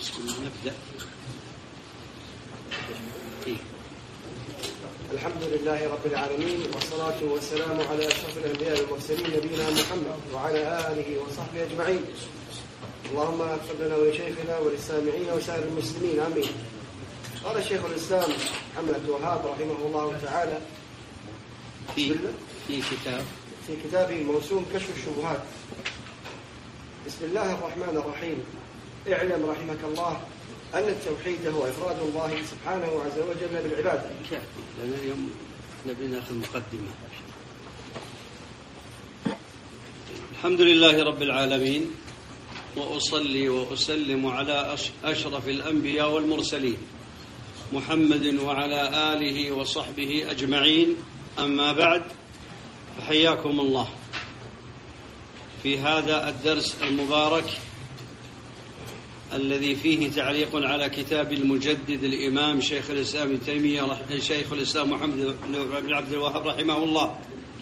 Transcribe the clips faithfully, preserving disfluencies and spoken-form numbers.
نبدأ. الحمد لله رب العالمين، والصلاة والسلام على أشرف الأنبياء والمرسلين نبينا محمد وعلى آله وصحبه أجمعين. اللهم اغفر لنا ولشيخنا وللسامعين وسائر المسلمين، آمين. قال شيخ الإسلام محمد عبد الوهاب رحمه الله تعالى في في كتاب في كتابه الموسوم كشف الشبهات: بسم الله الرحمن الرحيم. اعلم رحمك الله أن التوحيد هو إفراد الله سبحانه عز وجل بالعبادة. لأن اليوم نبينا في المقدمة. الحمد لله رب العالمين، وأصلي وأسلم على أشرف الأنبياء والمرسلين محمد وعلى آله وصحبه أجمعين، أما بعد، فحياكم الله في هذا الدرس المبارك الذي فيه تعليق على كتاب المجدد الإمام شيخ الإسلام ابن تيمية شيخ الإسلام محمد بن عبد الوهاب رحمه الله.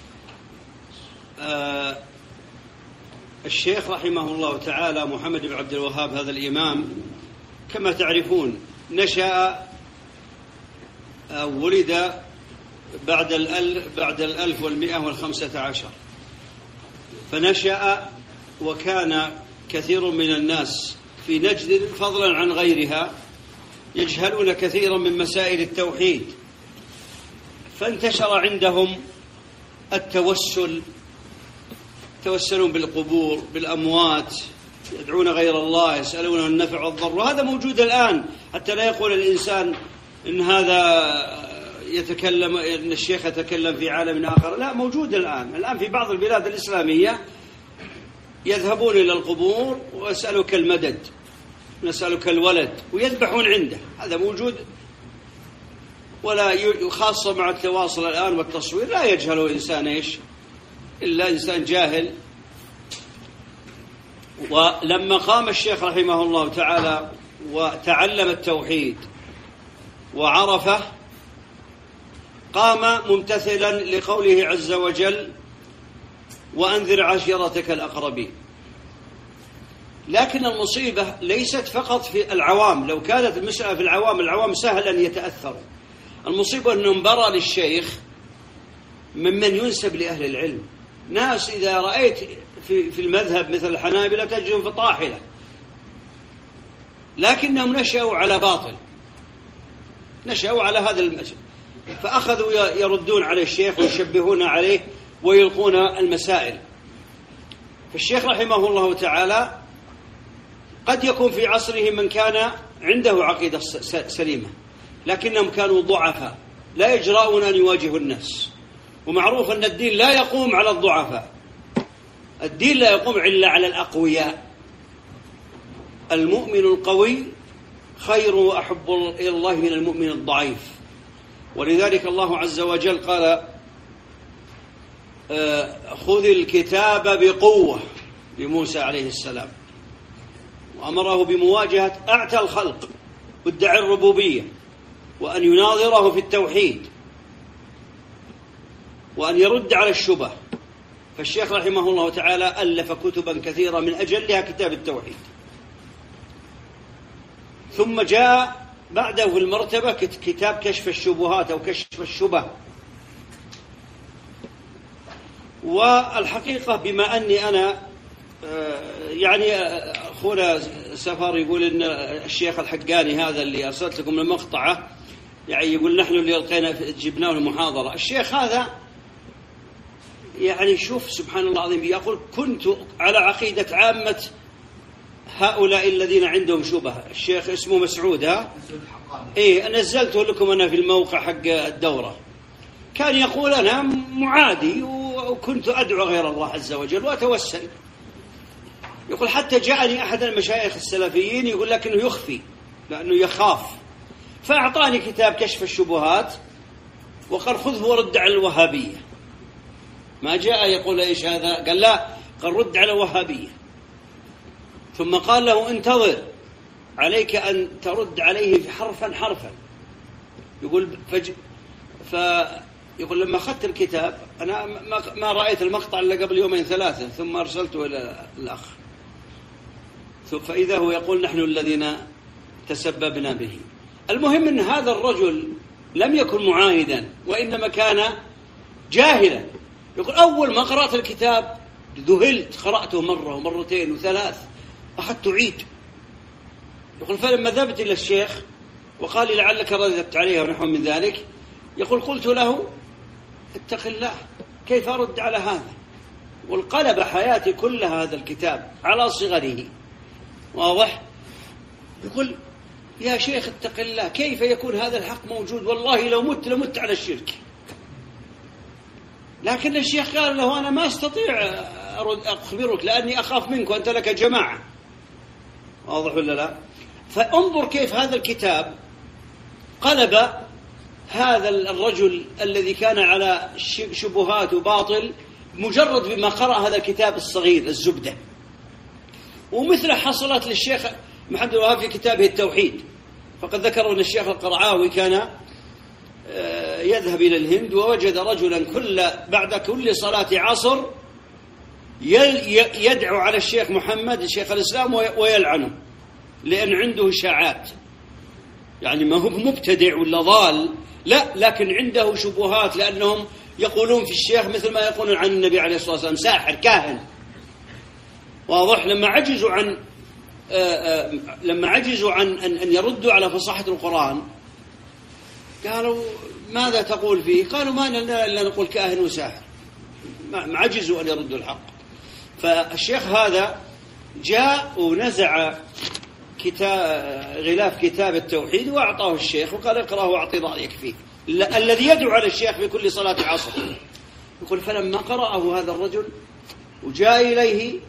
آه الشيخ رحمه الله تعالى محمد بن عبد الوهاب هذا الإمام كما تعرفون نشأ أو ولد بعد الألف بعد الألف والمئة والخمسة عشر، فنشأ وكان كثير من الناس في نجد فضلا عن غيرها يجهلون كثيرا من مسائل التوحيد، فانتشر عندهم التوسل، يتوسلون بالقبور بالأموات، يدعون غير الله، يسألون النفع والضر، وهذا موجود الآن، حتى لا يقول الإنسان إن هذا يتكلم إن الشيخ يتكلم في عالم آخر، لا، موجود الآن الآن في بعض البلاد الإسلامية يذهبون إلى القبور ويسألوك المدد، نسألك الولد، ويذبحون عنده، هذا موجود. ولا خاصة مع التواصل الآن والتصوير لا يجهل إنسان إيش إلا إنسان جاهل. ولما قام الشيخ رحمه الله تعالى وتعلم التوحيد وعرفه، قام ممتثلا لقوله عز وجل: وأنذر عشيرتك الأقربين. لكن المصيبة ليست فقط في العوام، لو كانت المسألة في العوام العوام سهل أن يتأثروا. المصيبة أنه انبرى للشيخ ممن ينسب لأهل العلم، ناس إذا رأيت في في المذهب مثل الحنابلة تجدهم في طاحلة، لكنهم نشأوا على باطل، نشأوا على هذا المسجد، فأخذوا يردون على الشيخ ويشبهون عليه ويلقون المسائل. فالشيخ رحمه الله تعالى قد يكون في عصره من كان عنده عقيدة سليمة، لكنهم كانوا ضعفاء لا يجرؤون أن يواجهوا الناس، ومعروف أن الدين لا يقوم على الضعفاء، الدين لا يقوم إلا على الأقوياء. المؤمن القوي خير وأحب إلى الله من المؤمن الضعيف. ولذلك الله عز وجل قال: خذ الكتاب بقوة لموسى عليه السلام، وأمره بمواجهة أعتى الخلق وادعي الربوبية، وأن يناظره في التوحيد، وأن يرد على الشبه. فالشيخ رحمه الله تعالى ألف كتبا كثيرة، من أجلها كتاب التوحيد. ثم جاء بعده في المرتبة كتاب كشف الشبهات أو كشف الشبه. والحقيقة بما أني أنا يعني أخونا سفر يقول إن الشيخ الحقاني هذا اللي أرسلت لكم المقطعة يعني يقول نحن اللي لقينا جبناه المحاضرة، الشيخ هذا يعني شوف سبحان الله العظيم، يقول: كنت على عقيدة عامة هؤلاء الذين عندهم شبهة. الشيخ اسمه مسعود، ها إيه نزلته لكم أنا في الموقع حق الدورة. كان يقول: أنا معادي وكنت أدعو غير الله عز وجل وأتوسل. يقول حتى جاءني أحد المشايخ السلفيين يقول لك إنه يخفي لأنه يخاف، فأعطاني كتاب كشف الشبهات وقال: خذه ورد على الوهابية. ما جاء يقول إيش هذا، قال لا، قال رد على الوهابية. ثم قال له: انتظر، عليك أن ترد عليه حرفا حرفا. يقول فج... ف يقول لما أخذت الكتاب أنا ما رأيت المقطع إلا قبل يومين ثلاثة، ثم أرسلته إلى الأخ، فإذا هو يقول: نحن الذين تسببنا به. المهم أن هذا الرجل لم يكن معاهدا، وإنما كان جاهلا. يقول أول ما قرأت الكتاب ذهلت، قرأته مرة ومرتين وثلاث، أخذت عيد. يقول فلما ذهبت إلى الشيخ وقال لي لعلك رددت عليها ونحو من ذلك، يقول قلت له اتق الله، كيف أرد على هذا؟ والقلب حياتي كلها هذا الكتاب على صغره، واضح؟ يقول يا شيخ اتق الله، كيف يكون هذا الحق موجود؟ والله لو مت لمت على الشرك. لكن الشيخ قال له أنا ما أستطيع أرد أخبرك لأني أخاف منك وأنت لك جماعة، واضح ولا لا؟ فانظر كيف هذا الكتاب قلب هذا الرجل الذي كان على شبهات وباطل مجرد بما قرأ هذا الكتاب الصغير الزبدة. ومثله حصلت للشيخ محمد الوهاب في كتابه التوحيد، فقد ذكروا أن الشيخ القرعاوي كان يذهب إلى الهند ووجد رجلا كل بعد كل صلاة عصر يدعو على الشيخ محمد الشيخ الإسلام ويلعنه، لأن عنده إشاعات، يعني ما هو مبتدع ولا ضال، لا، لكن عنده شبهات، لأنهم يقولون في الشيخ مثل ما يقولون عن النبي عليه الصلاة والسلام ساحر كاهن، واضح؟ لما عجزوا عن آآ آآ لما عجزوا عن أن, أن يردوا على فصاحة القرآن قالوا ماذا تقول فيه؟ قالوا ما لنا إلا نقول كاهن وساحر، ما عجزوا أن يردوا الحق. فالشيخ هذا جاء ونزع كتاب غلاف كتاب التوحيد وأعطاه الشيخ وقال اقرأه واعطي رأيك فيه، الذي يدعو على الشيخ في كل صلاة عصر. يقول فلما قرأه هذا الرجل وجاء إليه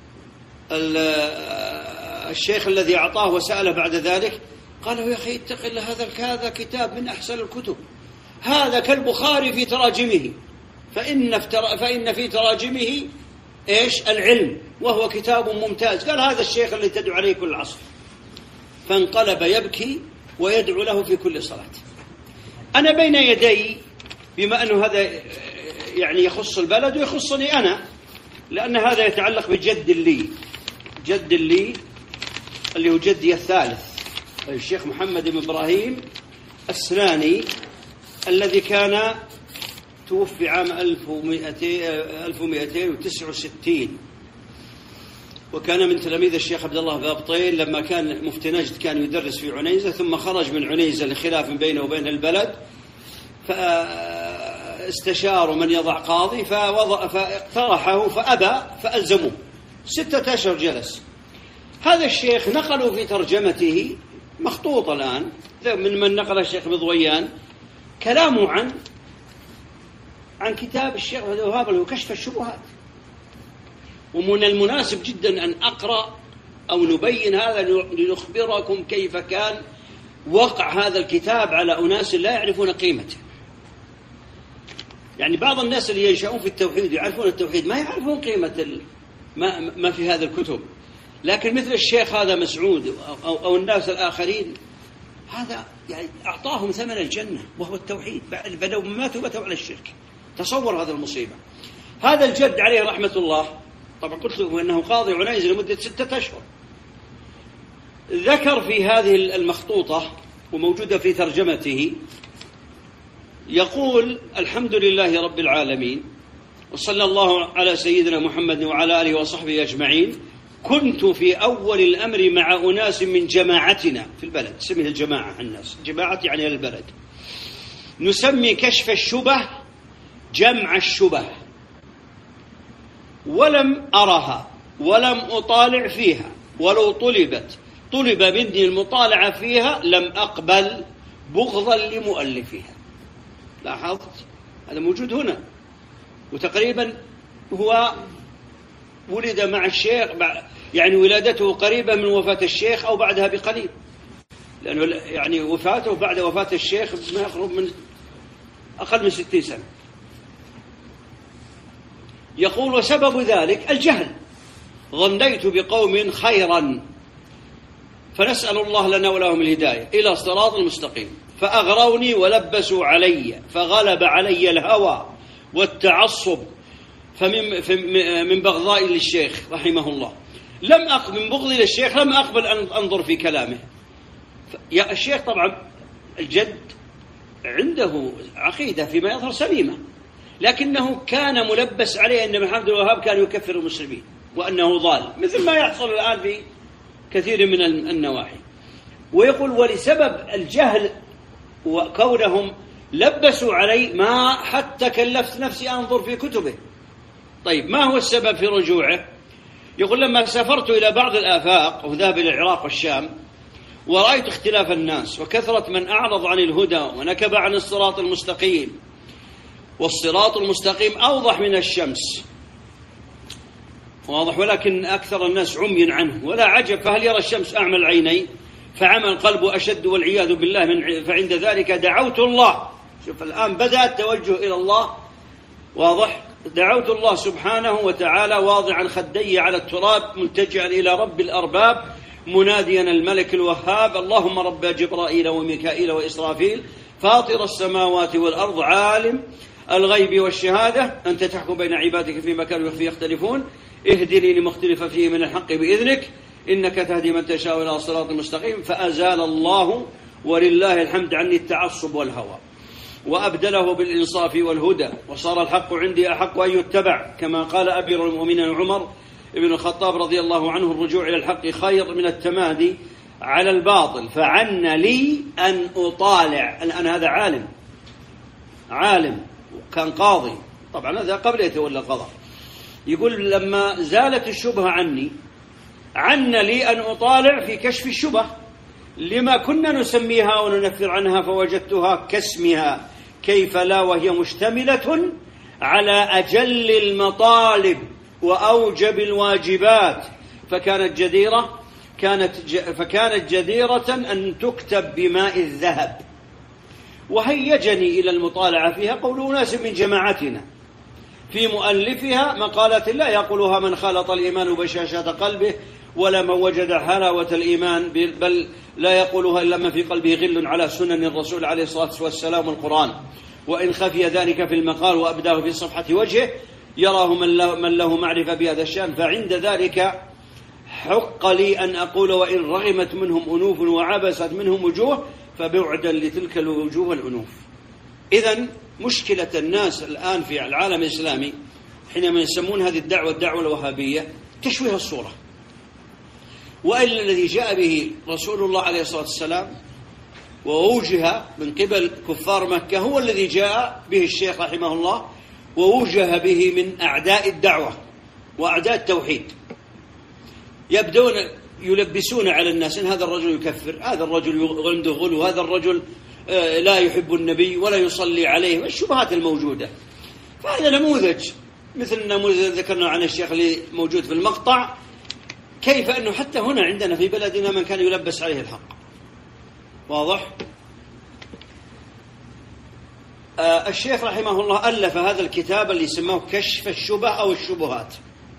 الشيخ الذي أعطاه وسأله بعد ذلك، قال له يا أخي اتق الله، هذا هذا كتاب من أحسن الكتب، هذا كالبخاري في تراجمه، فإن في فإن في تراجمه إيش؟ العلم، وهو كتاب ممتاز. قال هذا الشيخ اللي تدعو عليه كل عصر. فانقلب يبكي ويدعو له في كل صلاة. أنا بين يدي، بما أنه هذا يعني يخص البلد ويخصني أنا، لأن هذا يتعلق بجد لي، جد لي اللي هو جدي الثالث الشيخ محمد بن إبراهيم السناني، الذي كان توفي عام ألف ومئتين وتسعة وستين، وكان من تلاميذ الشيخ عبد الله بابطين لما كان مفتي نجد، كان يدرس في عنيزة، ثم خرج من عنيزة لخلاف بينه وبين البلد، فاستشاروا من يضع قاضي فوضع فاقترحه فأبى فألزموه، ستة أشهر جلس. هذا الشيخ نقلوا في ترجمته مخطوط الآن من من نقل الشيخ بضويان كلامه عن عن كتاب الشيخ عبد الوهاب اللي هو كشف الشبهات. ومن المناسب جدا أن أقرأ أو نبين هذا لنخبركم كيف كان وقع هذا الكتاب على أناس لا يعرفون قيمته. يعني بعض الناس اللي ينشأون في التوحيد يعرفون التوحيد ما يعرفون قيمة ما, ما في هذا الكتب، لكن مثل الشيخ هذا مسعود أو, أو الناس الآخرين، هذا يعني أعطاهم ثمن الجنة وهو التوحيد، بدأوا ماتوا باتوا على الشرك. تصور هذا المصيبة. هذا الجد عليه رحمة الله، طبعا قلت لكم أنه قاضي عنيزة لمدة ستة أشهر، ذكر في هذه المخطوطة وموجودة في ترجمته، يقول الحمد لله رب العالمين وصلى الله على سيدنا محمد وعلى آله وصحبه أجمعين. كنت في أول الأمر مع أناس من جماعتنا في البلد، اسمها الجماعة، الناس جماعة يعني البلد، نسمي كشف الشبه جمع الشبه، ولم أرها ولم أطالع فيها، ولو طلبت طلب مني المطالعة فيها لم أقبل بغضا لمؤلفها. لاحظت هذا موجود هنا، وتقريبا هو ولد مع الشيخ، يعني ولادته قريبة من وفاة الشيخ أو بعدها بقليل، لأنه يعني وفاته بعد وفاة الشيخ ما يقرب من أقل من ستين سنة. يقول وسبب ذلك الجهل، ظنيت بقوم خيرا فنسأل الله لنا ولهم الهداية إلى صراط المستقيم، فأغروني ولبسوا علي، فغلب علي الهوى والتعصب، فمن من بغضاء للشيخ رحمه الله لم أقبل من بغضي للشيخ لم أقبل أن أنظر في كلامه، يا الشيخ طبعا الجد عنده عقيدة فيما يظهر سليمة، لكنه كان ملبس عليه أن محمد الوهاب كان يكفر المسلمين وأنه ضال، مثل ما يحصل الآن في كثير من النواحي. ويقول ولسبب الجهل وكونهم لبسوا علي ما حتى كلفت نفسي أنظر في كتبه. طيب ما هو السبب في رجوعه؟ يقول لما سافرت إلى بعض الآفاق وذهب إلى العراق والشام ورأيت اختلاف الناس وكثرة من أعرض عن الهدى ونكب عن الصراط المستقيم، والصراط المستقيم أوضح من الشمس واضح، ولكن أكثر الناس عمي عنه ولا عجب، فهل يرى الشمس أعمى العينين؟ فعمى القلب أشد والعياذ بالله من فعند ذلك دعوت الله. شوف الآن بدأ التوجه إلى الله واضح، دعوت الله سبحانه وتعالى واضعا خدي على التراب ملتجئا إلى رب الأرباب مناديا الملك الوهاب اللهم رب جبرائيل وميكائيل وإسرافيل فاطر السماوات والأرض عالم الغيب والشهادة أنت تحكم بين عبادك فيما كانوا فيه يختلفون اهدني لما اختلف فيه من الحق بإذنك إنك تهدي من تشاء إلى صراط مستقيم. فأزال الله ولله الحمد عني التعصب والهوى وأبدله بالإنصاف والهدى، وصار الحق عندي أحق أن يتبع، كما قال أمير المؤمنين عمر ابن الخطاب رضي الله عنه الرجوع إلى الحق خير من التمادي على الباطل، فعن لي أن أطالع. الآن هذا عالم عالم وكان قاضي طبعا، هذا قبل يتولى القضاء. يقول لما زالت الشبهة عني عن لي أن أطالع في كشف الشبه لما كنا نسميها وننفر عنها فوجدتها كاسمها كيف لا وهي مشتملة على أجل المطالب وأوجب الواجبات، فكانت جديرة كانت ج... فكانت جديرة أن تكتب بماء الذهب. وهيجني إلى المطالعة فيها قول ناس من جماعتنا في مؤلفها مقالة لا يقولها من خالط الإيمان بشاشة قلبه ولا من وجد حلاوة الإيمان، بل لا يقولها إلا من في قلبه غل على سنن الرسول عليه الصلاة والسلام والقرآن، وإن خفي ذلك في المقال وأبداه في صفحة وجهه يراه من له, من له معرفة بهذا الشأن، فعند ذلك حق لي أن أقول وإن رغمت منهم أنوف وعبست منهم وجوه فبعدا لتلك الوجوه والأنوف. إذن مشكلة الناس الآن في العالم الإسلامي حينما يسمون هذه الدعوة الدعوة الوهابية تشويه الصورة، وإلا الذي جاء به رسول الله عليه الصلاة والسلام ووجه من قبل كفار مكة هو الذي جاء به الشيخ رحمه الله ووجه به من أعداء الدعوة وأعداء التوحيد. يبدون يلبسون على الناس إن هذا الرجل يكفر، هذا الرجل عنده غلو، هذا الرجل لا يحب النبي ولا يصلي عليه، والشبهات الموجودة. فهذا نموذج مثل النموذج ذكرنا عن الشيخ اللي موجود في المقطع، كيف أنه حتى هنا عندنا في بلدنا من كان يلبس عليه الحق واضح. آه الشيخ رحمه الله ألف هذا الكتاب اللي سماه كشف الشبه أو الشبهات.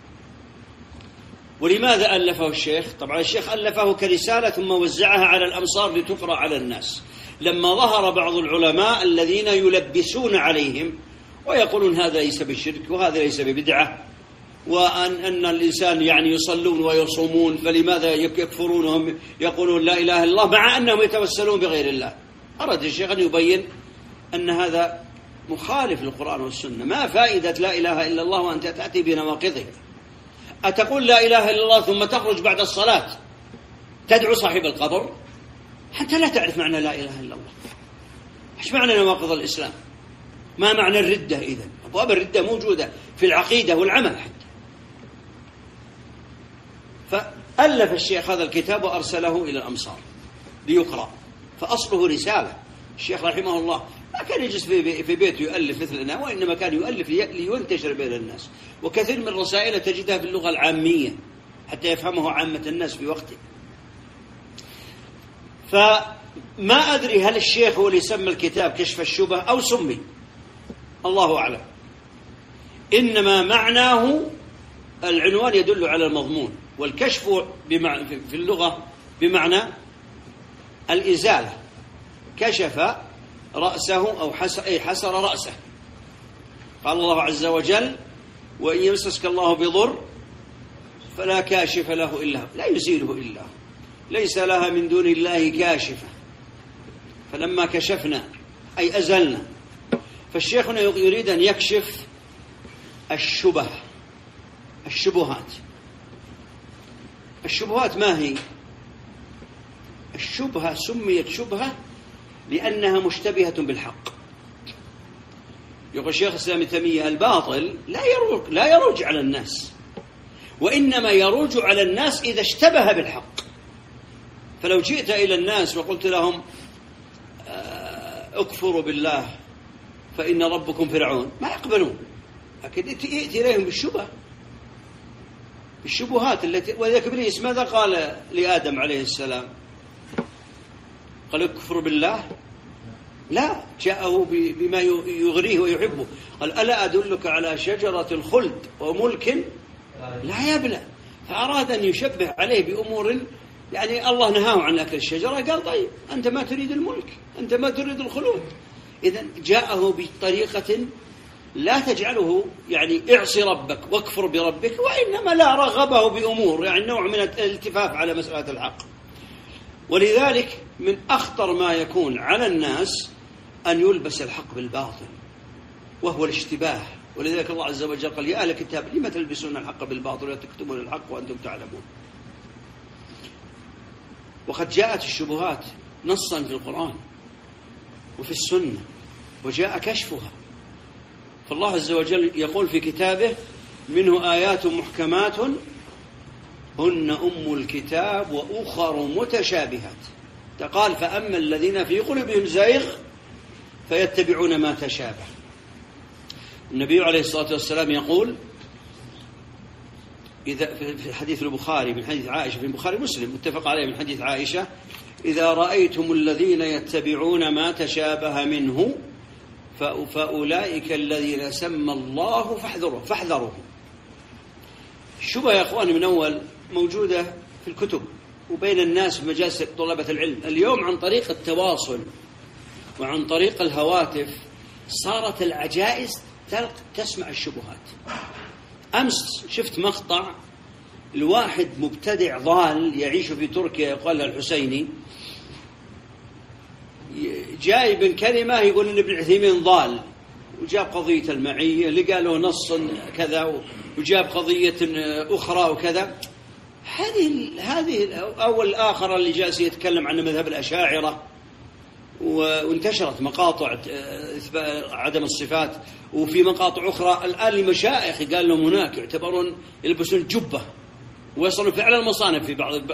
ولماذا ألفه الشيخ؟ طبعا الشيخ ألفه كرسالة ثم وزعها على الأمصار لتقرأ على الناس، لما ظهر بعض العلماء الذين يلبسون عليهم ويقولون هذا ليس بالشرك وهذا ليس ببدعة، وأن أن الإنسان يعني يصلون ويصومون فلماذا يكفرونهم يقولون لا إله إلا الله مع أنهم يتوسلون بغير الله. أراد الشيخ أن يبين أن هذا مخالف للقرآن والسنة. ما فائدة لا إله إلا الله وأنت تأتي بنواقضه؟ أتقول لا إله إلا الله ثم تخرج بعد الصلاة تدعو صاحب القبر؟ حتى لا تعرف معنى لا إله إلا الله. إيش معنى نواقض الإسلام؟ ما معنى الردة إذن؟ أبواب الردة موجودة في العقيدة والعمل حتى. فألف الشيخ هذا الكتاب وأرسله إلى الأمصار ليقرأ، فأصله رسالة. الشيخ رحمه الله ما كان يجلس في بيته يؤلف مثلنا، وإنما كان يؤلف لينتشر بين الناس، وكثير من الرسائل تجدها في اللغة العامية حتى يفهمه عامة الناس في وقته. فما أدري هل الشيخ هو اللي سمى الكتاب كشف الشبه أو سمي، الله أعلم. إنما معناه العنوان يدل على المضمون، والكشف في اللغة بمعنى الإزالة، كشف رأسه أو حسر رأسه. قال الله عز وجل وإن يمسسك الله بضر فلا كاشف له إلا هو، لا يزيله إلا هو. ليس لها من دون الله كاشفة، فلما كشفنا أي أزلنا. فالشيخ يريد أن يكشف الشبه الشبهات. الشبهات ما هي؟ الشبهة سميت شبهة لأنها مشتبهة بالحق. يقول الشيخ الإسلام ابن تيمية الباطل لا يروج لا يروج على الناس، وإنما يروج على الناس إذا اشتبه بالحق. فلو جئت إلى الناس وقلت لهم اكفروا بالله فإن ربكم فرعون، ما يقبلون، لكن ائتي إليهم بالشبه الشبهات التي. وذلك إبليس ماذا قال لآدم عليه السلام؟ قال اكفروا بالله؟ لا، جاءه بما يغريه ويحبه. قال ألا أدلك على شجرة الخلد وملك لا يبلى. فأراد أن يشبه عليه بأمور يعني الله نهاه عن أكل الشجرة، قال طيب أنت ما تريد الملك، أنت ما تريد الخلود. إذن جاءه بطريقة لا تجعله يعني اعصي ربك واكفر بربك، وإنما لا رغبه بأمور يعني نوع من الالتفاف على مسألة الحق. ولذلك من أخطر ما يكون على الناس أن يلبس الحق بالباطل وهو الاشتباه. ولذلك الله عز وجل قال يا أهل الكتاب لما تلبسون الحق بالباطل ولا تكتمون الحق وأنتم تعلمون. وقد جاءت الشبهات نصا في القرآن وفي السنة وجاء كشفها. فالله عز وجل يقول في كتابه منه آيات محكمات هن أم الكتاب وأخر متشابهات. قال فأما الذين في قلوبهم زيغ فيتبعون ما تشابه. النبي عليه الصلاة والسلام يقول إذا في حديث البخاري من حديث عائشة في البخاري مسلم متفق عليه من حديث عائشة إذا رأيتم الذين يتبعون ما تشابه منه فأولئك الذين سمى الله فاحذروا فاحذروا. الشبهة يا أخواني من أول موجودة في الكتب وبين الناس في مجالس طلبة العلم. اليوم عن طريق التواصل وعن طريق الهواتف صارت العجائز تسمع الشبهات. أمس شفت مقطع لواحد مبتدع ضال يعيش في تركيا يقال له الحسيني، جايب كلمة يقول إن ابن عثيمين ضال، وجاب قضية المعية اللي قالوا نص كذا، وجاب قضية أخرى وكذا. هذه هذه أول الآخر اللي جالس يتكلم عن مذهب الأشاعرة، وانتشرت مقاطع عدم الصفات، وفي مقاطع أخرى الآن لمشايخ قال لهم هناك يعتبرون يلبسون جبة ويصلوا فعلا المصانف في بعض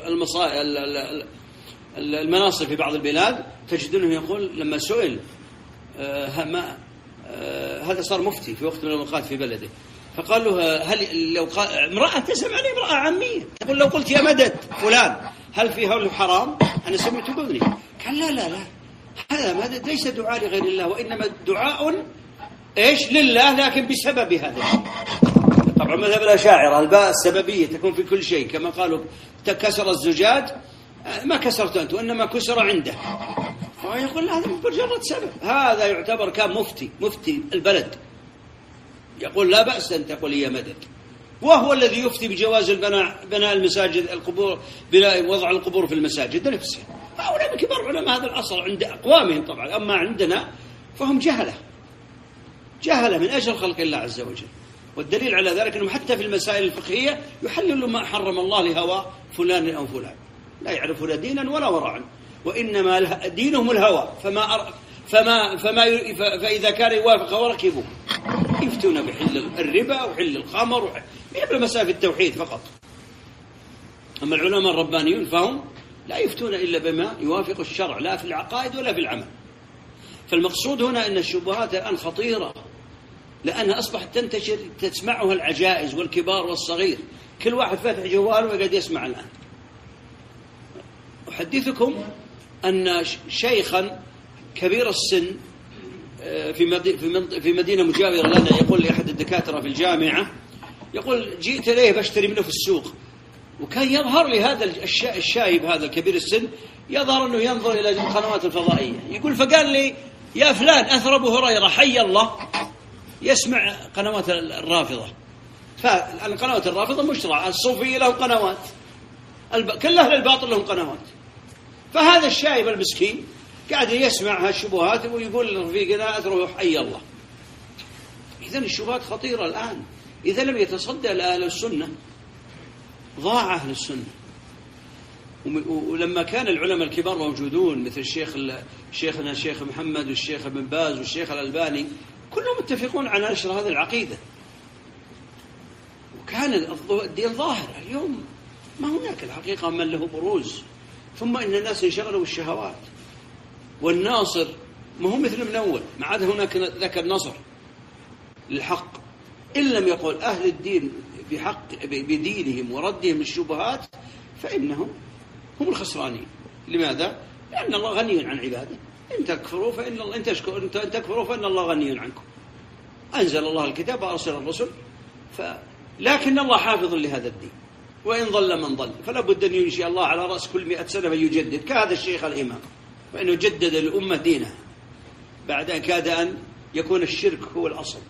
المناصب في بعض البلاد تجدونه يقول لما سئل آه ما آه هذا صار مفتي في وقت من الأوقات في بلده، فقال له هل لو قال امرأة تسمع عليه امرأة عامية تقول لو قلت يا مدد فلان هل في هول حرام أنا سمعت بأذني؟ قال لا لا لا هذا مدد ليس دعاء لغير الله وإنما دعاء إيش لله لكن بسبب هذا. طبعا مذهب الأشاعرة الباء السببية تكون في كل شيء كما قالوا كسر الزجاج ما كسرت أنت وإنما كسر عنده، ويقول هذا مجرد سبب. هذا يعتبر كان مفتي مفتي البلد يقول لا بأس أن تقول يا مدد، وهو الذي يفتي بجواز البناء بناء المساجد القبور بناء وضع القبور في المساجد نفسها. هؤلاء من كبار علماء هذا العصر عند أقوامهم طبعا، أما عندنا فهم جهلة جهلة من أجل خلق الله عز وجل. والدليل على ذلك أنهم حتى في المسائل الفقهية يحللوا ما حرم الله لهوى فلان أو فلان، لا يعرف لا دينا ولا ورعا، وإنما دينهم الهوى. فما أر... فما فما ي... فإذا كان يوافق هو ركبوا يفتون بحل الربا وحل الخمر وحل يبقى مسائل التوحيد فقط. أما العلماء الربانيون فهم لا يفتون إلا بما يوافق الشرع لا في العقائد ولا في العمل. فالمقصود هنا أن الشبهات الآن خطيرة لأنها أصبحت تنتشر تسمعها العجائز والكبار والصغير، كل واحد فاتح جواله وقاعد يسمع الآن. أحدثكم أن شيخا كبير السن في في مدينة مجاورة لنا يقول لي أحد الدكاترة في الجامعة يقول جئت إليه بشتري منه في السوق، وكان يظهر لي هذا الشايب هذا الكبير السن يظهر أنه ينظر إلى القنوات الفضائية. يقول فقال لي يا فلان أثر أبو هريرة حي الله يسمع قنوات الرافضة. فالقنوات الرافضة مشروع الصوفية له قنوات الب... كل أهل الباطل لهم قنوات. فهذا الشايب المسكين قاعد يسمع هالشبهات ويقول لرفيقنا أتروح حي الله. إذن الشبهات خطيرة الآن. إذا لم يتصدى لأهل السنة ضاع أهل السنة. ولما كان العلماء الكبار موجودون مثل الشيخ شيخنا الشيخ محمد والشيخ ابن باز والشيخ الألباني كلهم متفقون على نشر هذه العقيدة، وكان الدين ظاهر. اليوم ما هناك الحقيقة من له بروز، ثم إن الناس انشغلوا بالشهوات. والناصر ما هو مثل من أول، ما عاد هناك ذاك النصر للحق إن لم يقول أهل الدين بحق بدينهم وردهم الشبهات فإنهم هم الخسرانين. لماذا؟ لأن الله غني عن عباده. إن تكفروا فإن الله إن تشكروا إن تكفروا فإن الله غني عنكم. أنزل الله الكتاب وأرسل الرسل، ف... لكن الله حافظ لهذا الدين، وإن ضل من ضل فلا بد أن ينشئ الله على رأس كل مئة سنة فيجدد، كهذا الشيخ الإمام، فإنه جدد الأمة دينها بعد أن كاد أن يكون الشرك هو الأصل.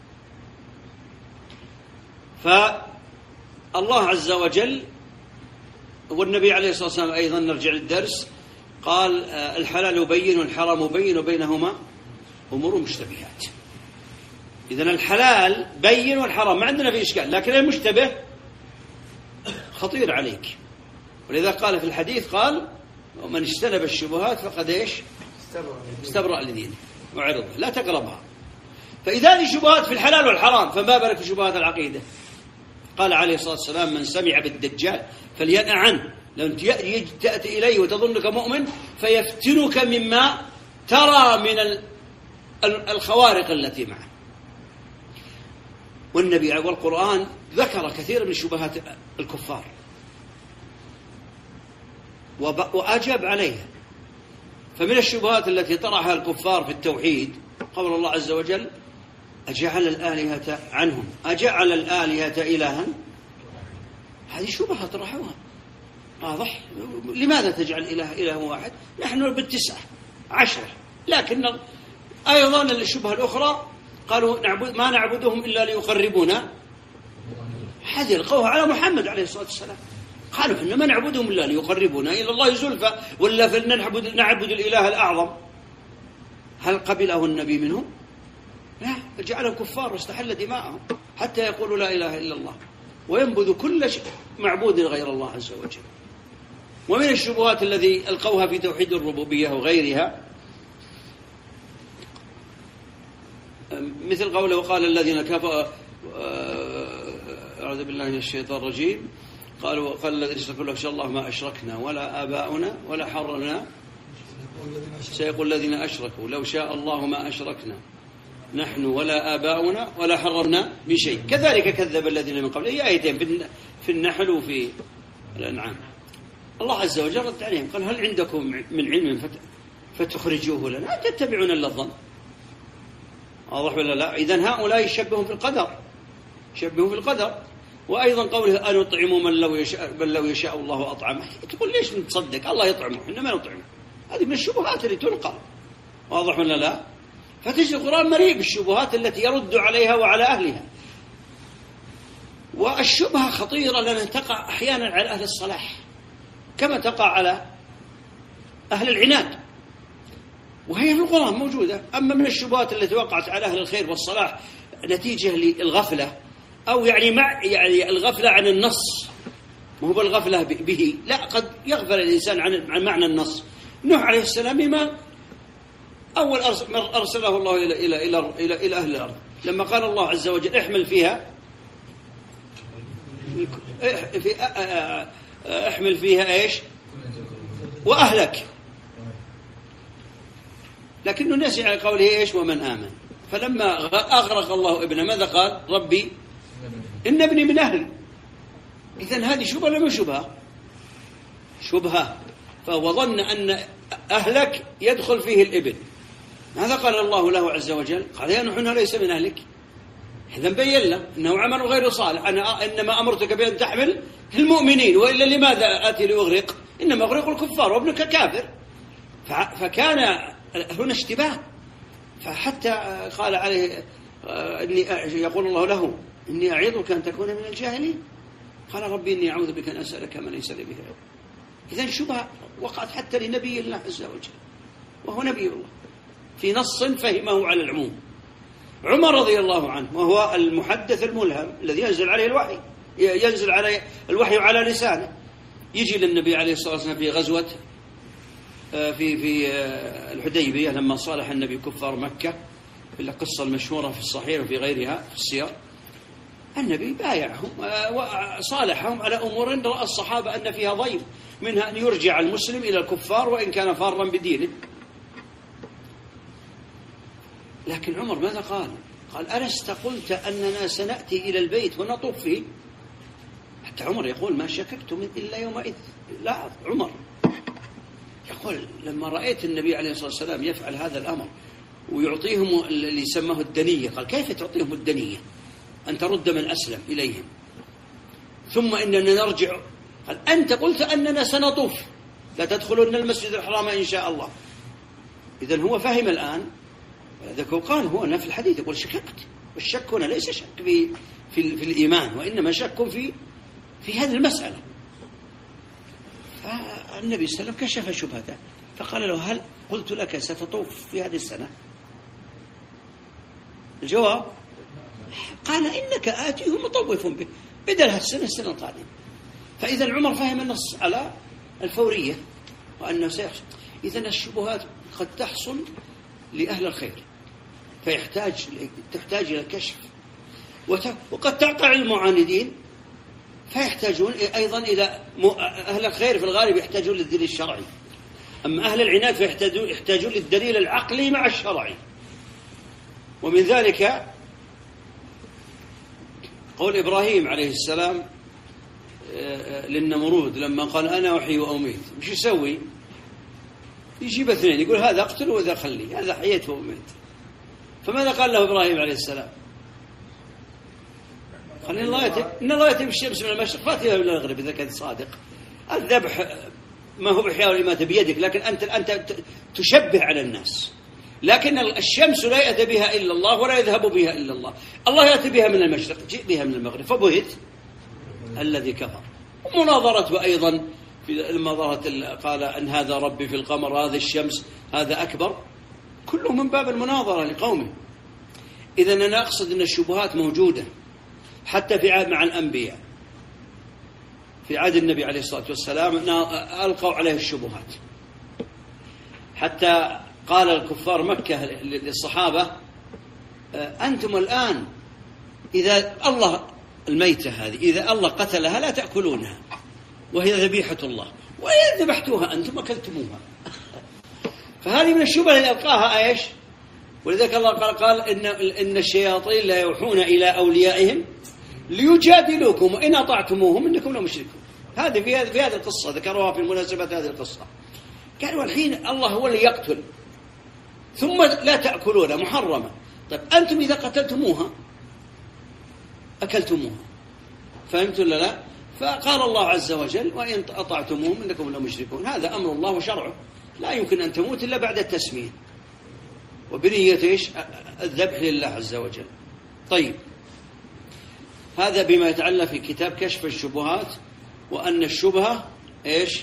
فالله عز وجل والنبي عليه الصلاة والسلام أيضا، نرجع للدرس، قال الحلال بين والحرام بين وبينهما أمور مشتبهات. إذن الحلال بين والحرام ما عندنا في إشكال، لكن المشتبه خطير عليك. ولذا قال في الحديث قال ومن اجتنب الشبهات فقد إيش استبرأ لدينه وعرضه، لا تقربها. فإذا هذه شبهات في الحلال والحرام فما بالك في شبهات العقيدة. قال عليه الصلاة والسلام من سمع بالدجال فلينأ عنه، لو تأتي إليه وتظنك مؤمن فيفتنك مما ترى من الخوارق التي معه. والنبي والقرآن ذكر كثير من شبهات الكفار وأجاب عليها. فمن الشبهات التي طرحها الكفار في التوحيد قول الله عز وجل أجعل الآلهة عنهم أجعل الآلهة إلها. هذه شبهة طرحوها واضح. لماذا تجعل إله إله واحد؟ نحن بالتسعة عشرة. لكن أيضا الشبهة الأخرى قالوا نعبد ما نعبدهم إلا ليقربونا، هذه القوها على محمد عليه الصلاة والسلام. قالوا إن ما نعبدهم إلا ليقربونا إلى الله زلفى، ولا فلنعبد نعبد الإله الأعظم. هل قبله النبي منهم؟ لا، جعلهم كفار واستحل دماءهم حتى يقولوا لا إله إلا الله وينبذ كل معبود غير الله عز وجل. ومن الشبهات الذي ألقوها في توحيد الربوبية وغيرها مثل قوله وقال الذين كفروا أعوذ بالله من الشيطان الرجيم قالوا قال الذين اشركوا لو شاء الله ما أشركنا ولا آباؤنا ولا حرمنا سيقول الذين أشركوا لو شاء الله ما أشركنا نحن ولا آباؤنا ولا حرمنا بشيء. كذلك كذب الذين من قبل. أي آيتين في النحل وفي الأنعام. الله عز وجل رد عليهم قال هل عندكم من علم فتخرجوه لنا تتبعون إلا الظن. واضح ولا لا؟ إذن هؤلاء يشبهون في القدر يشبهون في القدر. وأيضا قوله أن يطعموا من لو يشاء بل لو يشاء الله أطعمه. تقول ليش نتصدق الله يطعمه إحنا ما نطعمه؟ هذه من الشبهات اللي تلقى. واضح ولا لا؟ فتجد القرآن مليء بالشبهات التي يرد عليها وعلى أهلها. والشبهة خطيرة لأنها تقع أحيانا على أهل الصلاح كما تقع على أهل العناد، وهي في القرآن موجودة. أما من الشبهات التي وقعت على أهل الخير والصلاح نتيجة للغفلة أو يعني مع يعني الغفلة عن النص، ما هو بالغفلة به، لا قد يغفل الإنسان عن عن معنى النص. نوح عليه السلام بما أول أرسله الله إلى إلى إلى إلى إلى أهل الأرض لما قال الله عز وجل احمل فيها في احمل فيها ايش وأهلك، لكنه نسي على قوله ايش ومن آمن. فلما أغرق الله ابنه ماذا قال؟ ربي إن ابني من أهل. إذن هذه شبهة لم شبهة شبهة. فهو ظن أن أهلك يدخل فيه الابن. ماذا قال الله له عز وجل؟ قال يا نوح إنه ليس من أهلك. إذن بين له أنه عمل غير صالح. أنا إنما أمرتك بأن تحمل المؤمنين وإلا لماذا آتي لأغرق؟ إنما أغرق الكفار وابنك كافر. فكان هنا اشتباه. فحتى قال عليه إني يقول الله له إني أعظك أن تكون من الجاهلين. قال ربي إني أعوذ بك أن أسألك ما ليس لي به علم. إذن شبهة وقعت حتى لنبي الله عز وجل وهو نبي الله في نص فهمه على العموم. عمر رضي الله عنه وهو المحدث الملهم الذي ينزل عليه الوحي، ينزل عليه الوحي على لسانه، يجي للنبي عليه الصلاة والسلام في غزوة في في الحديبية لما صالح النبي كفار مكة، في القصة المشهورة في الصحيح وفي غيرها في السير. النبي بايعهم وصالحهم على أمور رأى الصحابة أن فيها ضير، منها أن يرجع المسلم إلى الكفار وإن كان فارا بدينه. لكن عمر ماذا قال؟ قال ألست قلت أننا سنأتي إلى البيت ونطوف فيه؟ حتى عمر يقول ما شككت إلا يومئذ. لا، عمر يقول لما رأيت النبي عليه الصلاة والسلام يفعل هذا الأمر ويعطيهم اللي سماه الدنية، قال كيف تعطيهم الدنية؟ أن ترد من أسلم إليهم ثم إننا نرجع. قال أنت قلت أننا سنطوف، لا تدخلون المسجد الحرام إن شاء الله. إذن هو فهم الآن، ولذلك قال هو في الحديث يقول شككت، والشك هنا ليس شك في, في, في الإيمان، وإنما شك في في هذه المسألة. فالنبي صلى الله عليه وسلم كشف شبهته فقال له هل قلت لك ستطوف في هذه السنة؟ الجواب قال إنك آتيه مطوف به بدل هالسنة السنة القادمة. فإذا عمر فهم النص على الفورية وأنه سيحصل. إذن الشبهات قد تحصل لأهل الخير فيحتاج تحتاج إلى الكشف، وقد تقع المعاندين فيحتاجون أيضا إلى أهل الخير في الغالب يحتاجون للدليل الشرعي، أما أهل العناد فيحتاجون يحتاجون للدليل العقلي مع الشرعي. ومن ذلك قول إبراهيم عليه السلام للنمرود لما قال أنا أحيي وأميت، مش يسوي؟ يجيب اثنين يقول هذا أقتله وذا خليه، هذا حييت وأميت. فماذا قال له إبراهيم عليه السلام؟ قال إن الله يأتي إن الله يأتي بالشمس من المشرق فأتيها من المغرب إذا كنت صادق. الذبح ما هو بإحياء والإماتة بيدك، لكن أنت أنت تشبه على الناس. لكن الشمس لا يأتي بها إلا الله ولا يذهب بها إلا الله، الله يأتي بها من المشرق جئ بها من المغرب فبهت الذي كفر. ومناظرته أيضا في المناظرة قال أن هذا ربي في القمر هذا الشمس هذا أكبر، كله من باب المناظرة لقومه. إذن أنا أقصد أن الشبهات موجودة حتى في عهد مع الأنبياء. في عهد النبي عليه الصلاة والسلام ألقوا عليه الشبهات، حتى قال الكفار مكة للصحابة أنتم الآن إذا الله الميتة هذه إذا الله قتلها لا تأكلونها وهي ذبيحة الله، وإذا ذبحتوها أنتم أكلتموها. فهذه من الشبهة اللي ألقاها إيش؟ ولذلك الله قال, قال إن, إن الشياطين لا يوحون إلى أوليائهم ليجادلوكم وإن أطعتموهم إنكم لمشركون. هذه في هذه في هذه القصة ذكروها في مناسبة هذه القصة. قالوا الحين الله هو اللي يقتل ثم لا تأكلونها محرمة، طيب أنتم إذا قتلتموها أكلتموها، فهمتوا ولا لا؟ فقال الله عز وجل وإن أطعتموهم إنكم لمشركون. هذا أمر الله وشرعه، لا يمكن أن تموت إلا بعد التسمية وبنية إيش؟ الذبح لله عز وجل. طيب هذا بما يتعلق في كتاب كشف الشبهات، وأن الشبهة إيش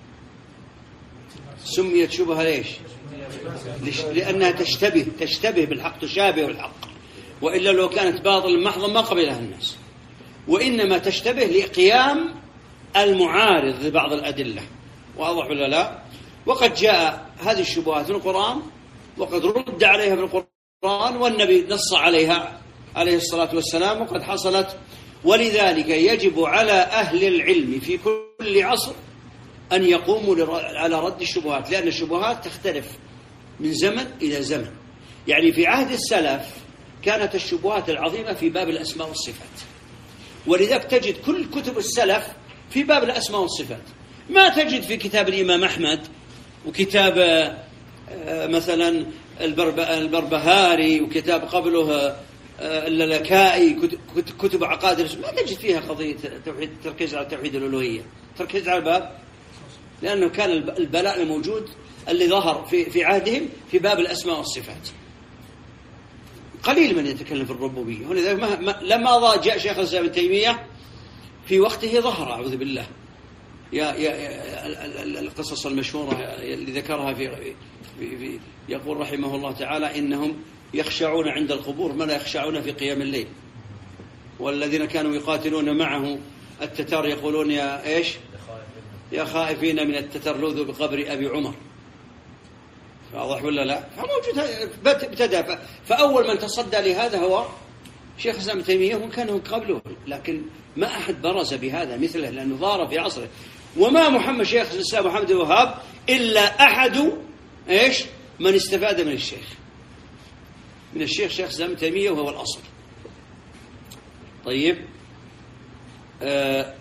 سميت شبهة ليش؟ لأنها تشتبه تشتبه بالحق، تشابه الحق، وإلا لو كانت باطل محضا ما قبلها الناس، وإنما تشتبه لقيام المعارض لبعض الأدلة. واضح ولا لا؟ وقد جاء هذه الشبهات في القرآن وقد رد عليها في القرآن، والنبي نص عليها عليه الصلاة والسلام وقد حصلت. ولذلك يجب على أهل العلم في كل عصر أن يقوموا على رد الشبهات، لأن الشبهات تختلف من زمن إلى زمن. يعني في عهد السلف كانت الشبهات العظيمة في باب الأسماء والصفات، ولذلك تجد كل كتب السلف في باب الأسماء والصفات. ما تجد في كتاب الإمام أحمد وكتاب مثلا البربهاري وكتاب قبله اللالكائي كتب عقائد، ما تجد فيها قضية توحيد، تركيز على توحيد الألوهية، تركيز على الباب، لأنه كان البلاء الموجود اللي ظهر في في عهدهم في باب الأسماء والصفات. قليل من يتكلم في الربوبية. ولذلك لما جاء شيخ الإسلام ابن تيمية في في وقته ظهر أعوذ بالله يا يا القصص المشهورة اللي ذكرها في, في, في يقول رحمه الله تعالى إنهم يخشعون عند القبور ما لا يخشعون في قيام الليل. والذين كانوا يقاتلون معه التتار يقولون يا إيش يا خائفين من التتر لوذوا بقبر أبي عمر. واضح ولا لا؟ فموجود ابتدى. فأول من تصدى لهذا هو شيخ الإسلام ابن تيمية وكانوا قبله، لكن ما أحد برز بهذا مثله لأنه ظهر في عصره. وما محمد شيخ الإسلام محمد بن الوهاب إلا أحد إيش من استفاد من الشيخ من الشيخ شيخ الإسلام ابن تيمية وهو الأصل. طيب آه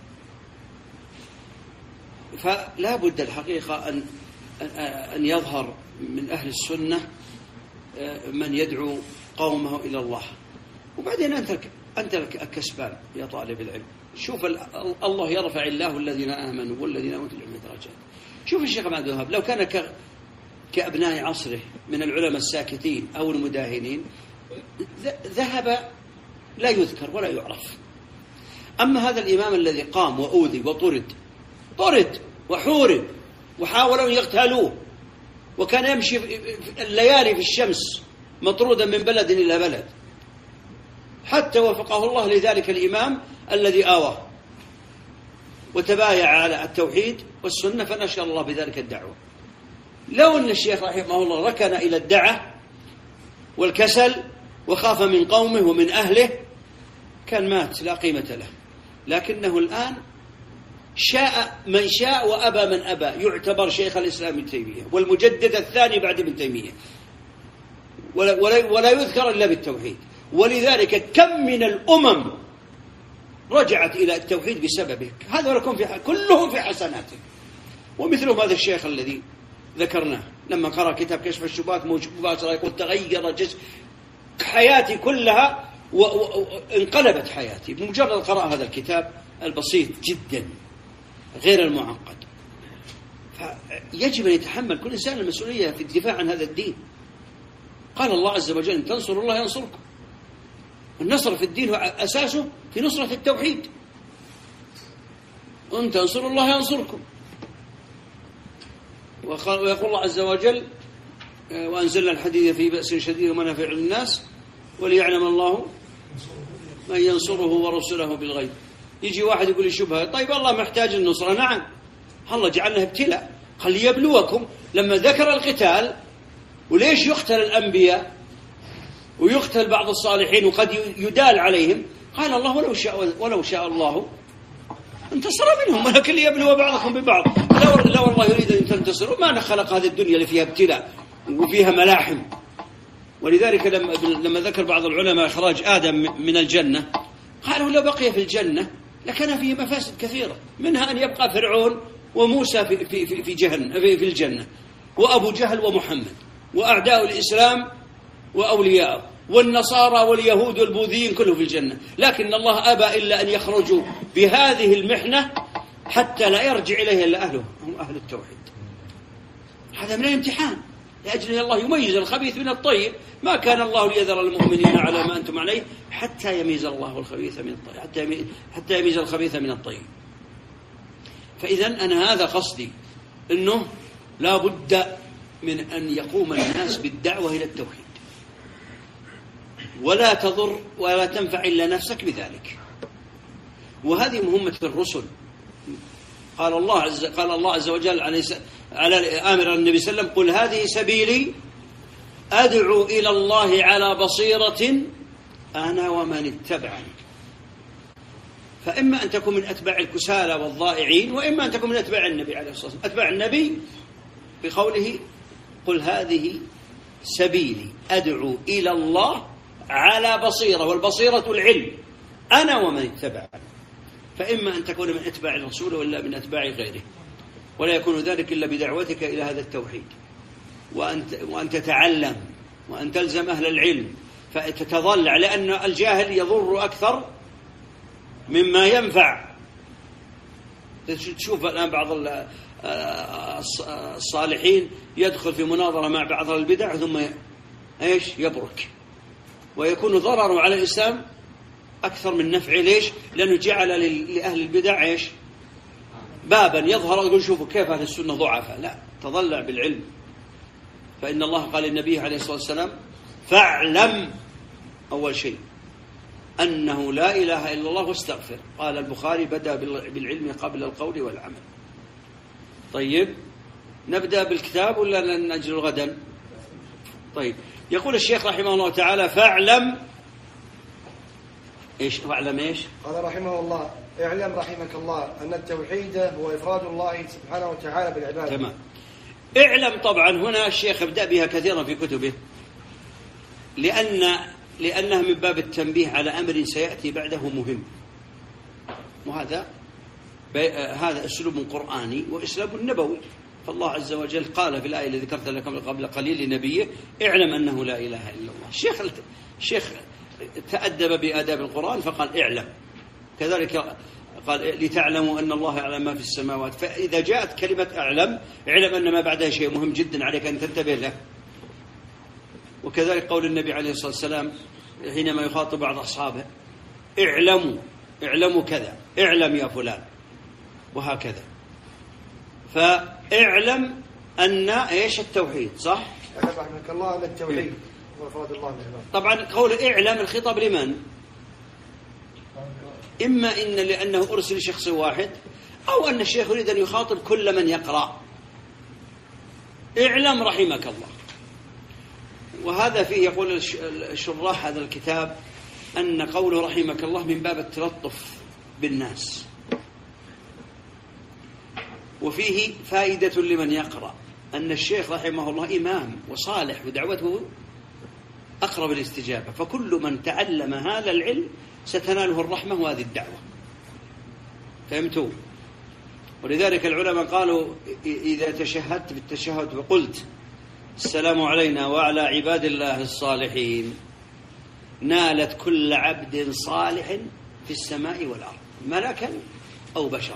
فلا بد الحقيقة أن أن يظهر من أهل السنة من يدعو قومه إلى الله. وبعدين أنت أنت الكسبان يا طالب العلم. شوف الله يرفع الله الذين آمنوا والذين أوتوا العلم درجات. شوف الشيخ محمد بن الوهاب لو كان كأبناء عصره من العلماء الساكتين أو المداهنين ذهب لا يذكر ولا يعرف. أما هذا الإمام الذي قام وأوذي وطرد طرد وحورب وحاولوا أن يقتلوه وكان يمشي الليالي في الشمس مطرودا من بلد إلى بلد حتى وفقه الله لذلك الإمام الذي آواه وتبايع على التوحيد والسنة فنشر الله بذلك الدعوة. لو أن الشيخ رحمه الله ركن إلى الدعة والكسل وخاف من قومه ومن أهله كان مات لا قيمة له. لكنه الآن شاء من شاء وأبى من أبى يعتبر شيخ الإسلام ابن تيمية والمجدد الثاني بعد ابن تيمية ولا, ولا, ولا يذكر إلا بالتوحيد. ولذلك كم من الأمم رجعت إلى التوحيد بسببه. هذا لكم في كله في حسناته. ومثلهم هذا الشيخ الذي ذكرناه لما قرأ كتاب كشف الشبهات مباشرة يقول تغير جزء حياتي كلها وانقلبت حياتي بمجرد قراءة هذا الكتاب البسيط جدا غير المعقد. فيجب أن يتحمل كل إنسان المسؤولية في الدفاع عن هذا الدين. قال الله عز وجل إن تنصروا الله ينصركم. النصر في الدين هو أساسه في نصرة التوحيد. إن تنصروا الله ينصركم. ويقول الله عز وجل وأنزلنا الحديد في بأس شديد ومنافع للناس وليعلم الله من ينصره ورسله بالغيب. يجي واحد يقول لي شبهة طيب الله محتاج النصرة. نعم الله جعلنا ابتلاء قال ليبلوكم. لما ذكر القتال وليش يقتل الأنبياء ويقتل بعض الصالحين وقد يدال عليهم قال الله ولو شاء ولو شاء الله انتصر منهم ولكن ليبلو بعضكم ببعض. لو لو الله يريد أن تنتصروا ما خلق هذه الدنيا اللي فيها ابتلاء وفيها ملاحم. ولذلك لما لما ذكر بعض العلماء إخراج آدم من الجنة قالوا لو بقي في الجنة لكان فيه مفاسد كثيرة منها أن يبقى فرعون وموسى في في في جهنم في, في الجنة وأبو جهل ومحمد وأعداء الإسلام وأولياءه والنصارى واليهود والبوذيين كلهم في الجنة. لكن الله أبى إلا أن يخرجوا بهذه المحنة حتى لا يرجع إليها إلا أهله هم أهل التوحيد. هذا من الامتحان لأجل الله يميز الخبيث من الطيب. ما كان الله ليذر المؤمنين على ما أنتم عليه حتى يميز الله الخبيث من الطيب حتى حتى يميز الخبيث من الطيب. فإذا أنا هذا قصدي أنه لا بد من أن يقوم الناس بالدعوة إلى التوحيد ولا تضر ولا تنفع إلا نفسك بذلك. وهذه مهمة الرسل. قال الله عز قال الله عز وجل على على آمر النبي صلى الله عليه وسلم قل هذه سبيلي أدعو إلى الله على بصيرة أنا ومن اتبعني. فإما أن تكون من أتباع الكسالى والضائعين وإما أن تكون من أتباع النبي عليه الصلاة والسلام. أتباع النبي بقوله قل هذه سبيلي أدعو إلى الله على بصيرة والبصيرة العلم أنا ومن اتبعني. فإما أن تكون من أتباع الرسول ولا من أتباع غيره. ولا يكون ذلك إلا بدعوتك إلى هذا التوحيد وأن وأن تتعلم وأن تلزم أهل العلم فتتضلع لأن الجاهل يضر أكثر مما ينفع. تشوف الآن بعض الصالحين يدخل في مناظرة مع بعض البدع ثم ايش يبرك ويكون ضرره على الإسلام أكثر من نفعه. ليش؟ لأنه جعل لأهل البدع إيش؟ بابا يظهر يقول شوفوا كيف أهل السنة ضعفاء. لا، تضلع بالعلم. فإن الله قال للنبي عليه الصلاة والسلام فاعلم أول شيء أنه لا إله إلا الله واستغفر. قال البخاري بدأ بالعلم قبل القول والعمل. طيب نبدأ بالكتاب ولا نأجل غدا؟ طيب يقول الشيخ رحمه الله تعالى فاعلم إيش؟ فاعلم إيش؟ قال رحمه الله اعلم رحمك الله أن التوحيد هو إفراد الله سبحانه وتعالى بالعبادة. تمام. اعلم طبعا هنا الشيخ يبدأ بها كثيرا في كتبه، لأن لأنها من باب التنبيه على أمر سيأتي بعده مهم، وهذا هذا أسلوب قرآني وأسلوب نبوي. فالله عز وجل قال في الآية التي ذكرت لكم قبل قليل لنبيه اعلم أنه لا إله إلا الله. الشيخ الشيخ تأدب بآداب القرآن فقال اعلم، كذلك قال لتعلموا أن الله يعلم ما في السماوات. فإذا جاءت كلمة أعلم اعلم أن ما بعدها شيء مهم جدا عليك أن تنتبه له. وكذلك قول النبي عليه الصلاة والسلام حينما يخاطب بعض أصحابه اعلموا اعلموا كذا، اعلم يا فلان، وهكذا. فاعلم أن إيش؟ التوحيد. صح؟ اعلم رحمك الله أن التوحيد هو إفراد الله بالعبادة. طبعا قول اعلم الخطاب لمن؟ إما إن لأنه أرسل لشخص واحد، أو أن الشيخ يريد أن يخاطب كل من يقرأ. اعلم رحمك الله. وهذا فيه يقول الشراح هذا الكتاب أن قوله رحمك الله من باب التلطف بالناس، وفيه فائدة لمن يقرأ أن الشيخ رحمه الله إمام وصالح ودعوته أقرب الاستجابة، فكل من تعلم هذا العلم ستناله الرحمة وهذه الدعوة. فهمتوا؟ ولذلك العلماء قالوا إذا تشهدت بالتشهد وقلت السلام علينا وعلى عباد الله الصالحين نالت كل عبد صالح في السماء والأرض ملكا أو بشرا.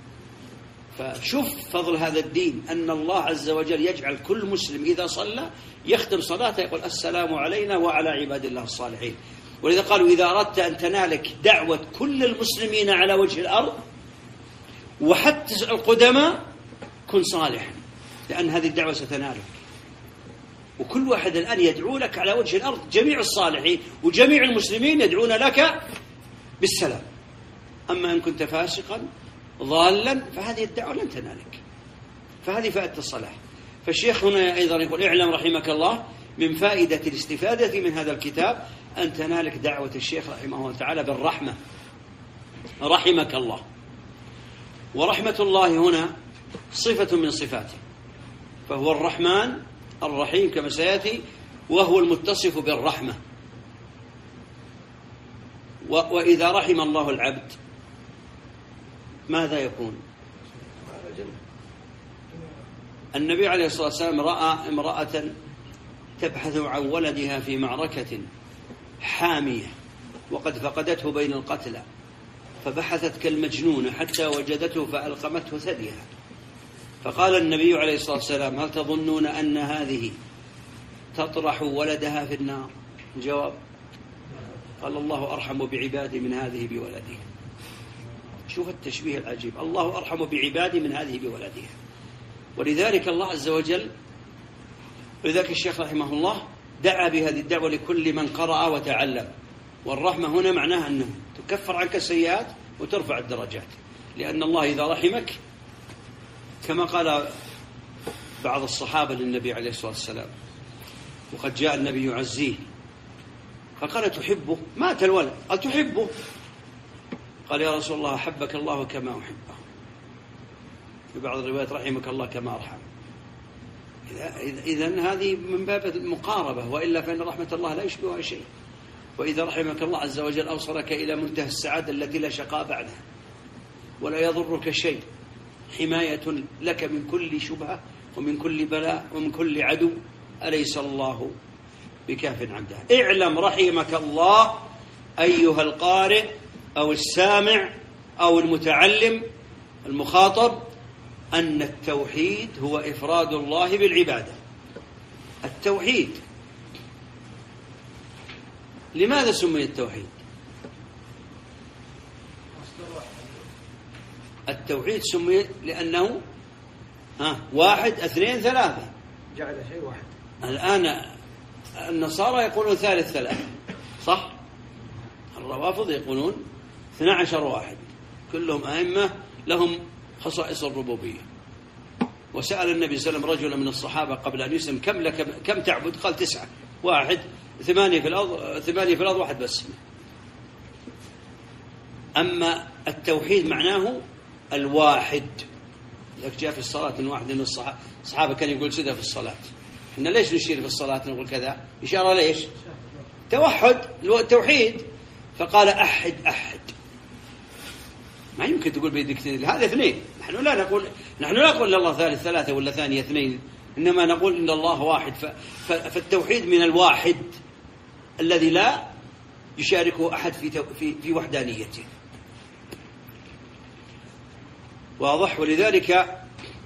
فشوف فضل هذا الدين أن الله عز وجل يجعل كل مسلم إذا صلى يختم صلاته يقول السلام علينا وعلى عباد الله الصالحين. ولذا قالوا إذا أردت أن تنالك دعوة كل المسلمين على وجه الأرض وحتى القدماء كن صالحا، لأن هذه الدعوة ستنالك. وكل واحد الآن يدعو لك على وجه الأرض، جميع الصالحين وجميع المسلمين يدعون لك بالسلام. أما إن كنت فاسقا ضالا فهذه الدعوة لن تنالك. فهذه فائدة الصلاح. فالشيخ هنا أيضا يقول اعلم رحمك الله من فائدة الاستفادة من هذا الكتاب أن تنالك دعوة الشيخ رحمه الله تعالى بالرحمة. رحمك الله. ورحمة الله هنا صفة من صفاته، فهو الرحمن الرحيم كما سيأتي، وهو المتصف بالرحمة. وإذا رحم الله العبد ماذا يكون؟ النبي عليه الصلاة والسلام رأى امرأة تبحث عن ولدها في معركة حامية وقد فقدته بين القتلى، فبحثت كالمجنونة حتى وجدته فألقمته ثديها. فقال النبي عليه الصلاة والسلام هل تظنون أن هذه تطرح ولدها في النار؟ الجواب قال الله أرحم بعبادي من هذه بولدها. شوف التشبيه العجيب، الله أرحم بعبادي من هذه بولدها. ولذلك الله عز وجل، ولذلك الشيخ رحمه الله دعا بهذه الدعوة لكل من قرأ وتعلم. والرحمة هنا معناها أنه تكفر عنك السيئات وترفع الدرجات، لأن الله إذا رحمك كما قال بعض الصحابة للنبي عليه الصلاة والسلام وقد جاء النبي يعزيه فقال تحبه؟ مات الولد، قال تحبه؟ قال يا رسول الله أحبك الله كما أحبه. في بعض الروايات رحمك الله كما أرحم. إذن هذه من باب المقاربة، وإلا فإن رحمة الله لا يشبهها شيء. وإذا رحمك الله عز وجل أوصلك إلى منتهى السعادة التي لا شقاء بعدها ولا يضرك شيء، حماية لك من كل شبهة ومن كل بلاء ومن كل عدو. أليس الله بكاف عبده؟ اعلم رحمك الله أيها القارئ أو السامع أو المتعلم المخاطب أن التوحيد هو إفراد الله بالعبادة. التوحيد لماذا سمي التوحيد؟ التوحيد سمي لأنه ها واحد اثنين ثلاثة، جعل شيء واحد. الآن النصارى يقولون ثالث ثلاثة، صح؟ الروافض يقولون اثنا عشر واحد، كلهم أئمة لهم خصائص الربوبية. وسأل النبي صلى الله عليه وسلم رجلا من الصحابة قبل أن يسلم كم لك كم تعبد؟ قال تسعة، واحد ثمانية في الأرض، ثمانية في الأرض واحد بس. أما التوحيد معناه الواحد. لك جاء في الصلاة من واحد من الصحابة كان يقول كذا في الصلاة. إحنا ليش نشير في الصلاة نقول كذا؟ إشارة ليش؟ توحد، التوحيد. فقال أحد أحد. ما يمكن تقول بيدك اثنين، هذا اثنين. نحن لا نقول نحن لا نقول الله ثالث ثلاثة ولا ثانية اثنين، إنما نقول إن الله واحد. فالتوحيد من الواحد الذي لا يشاركه أحد في في في وحدانيته. واضح؟ ولذلك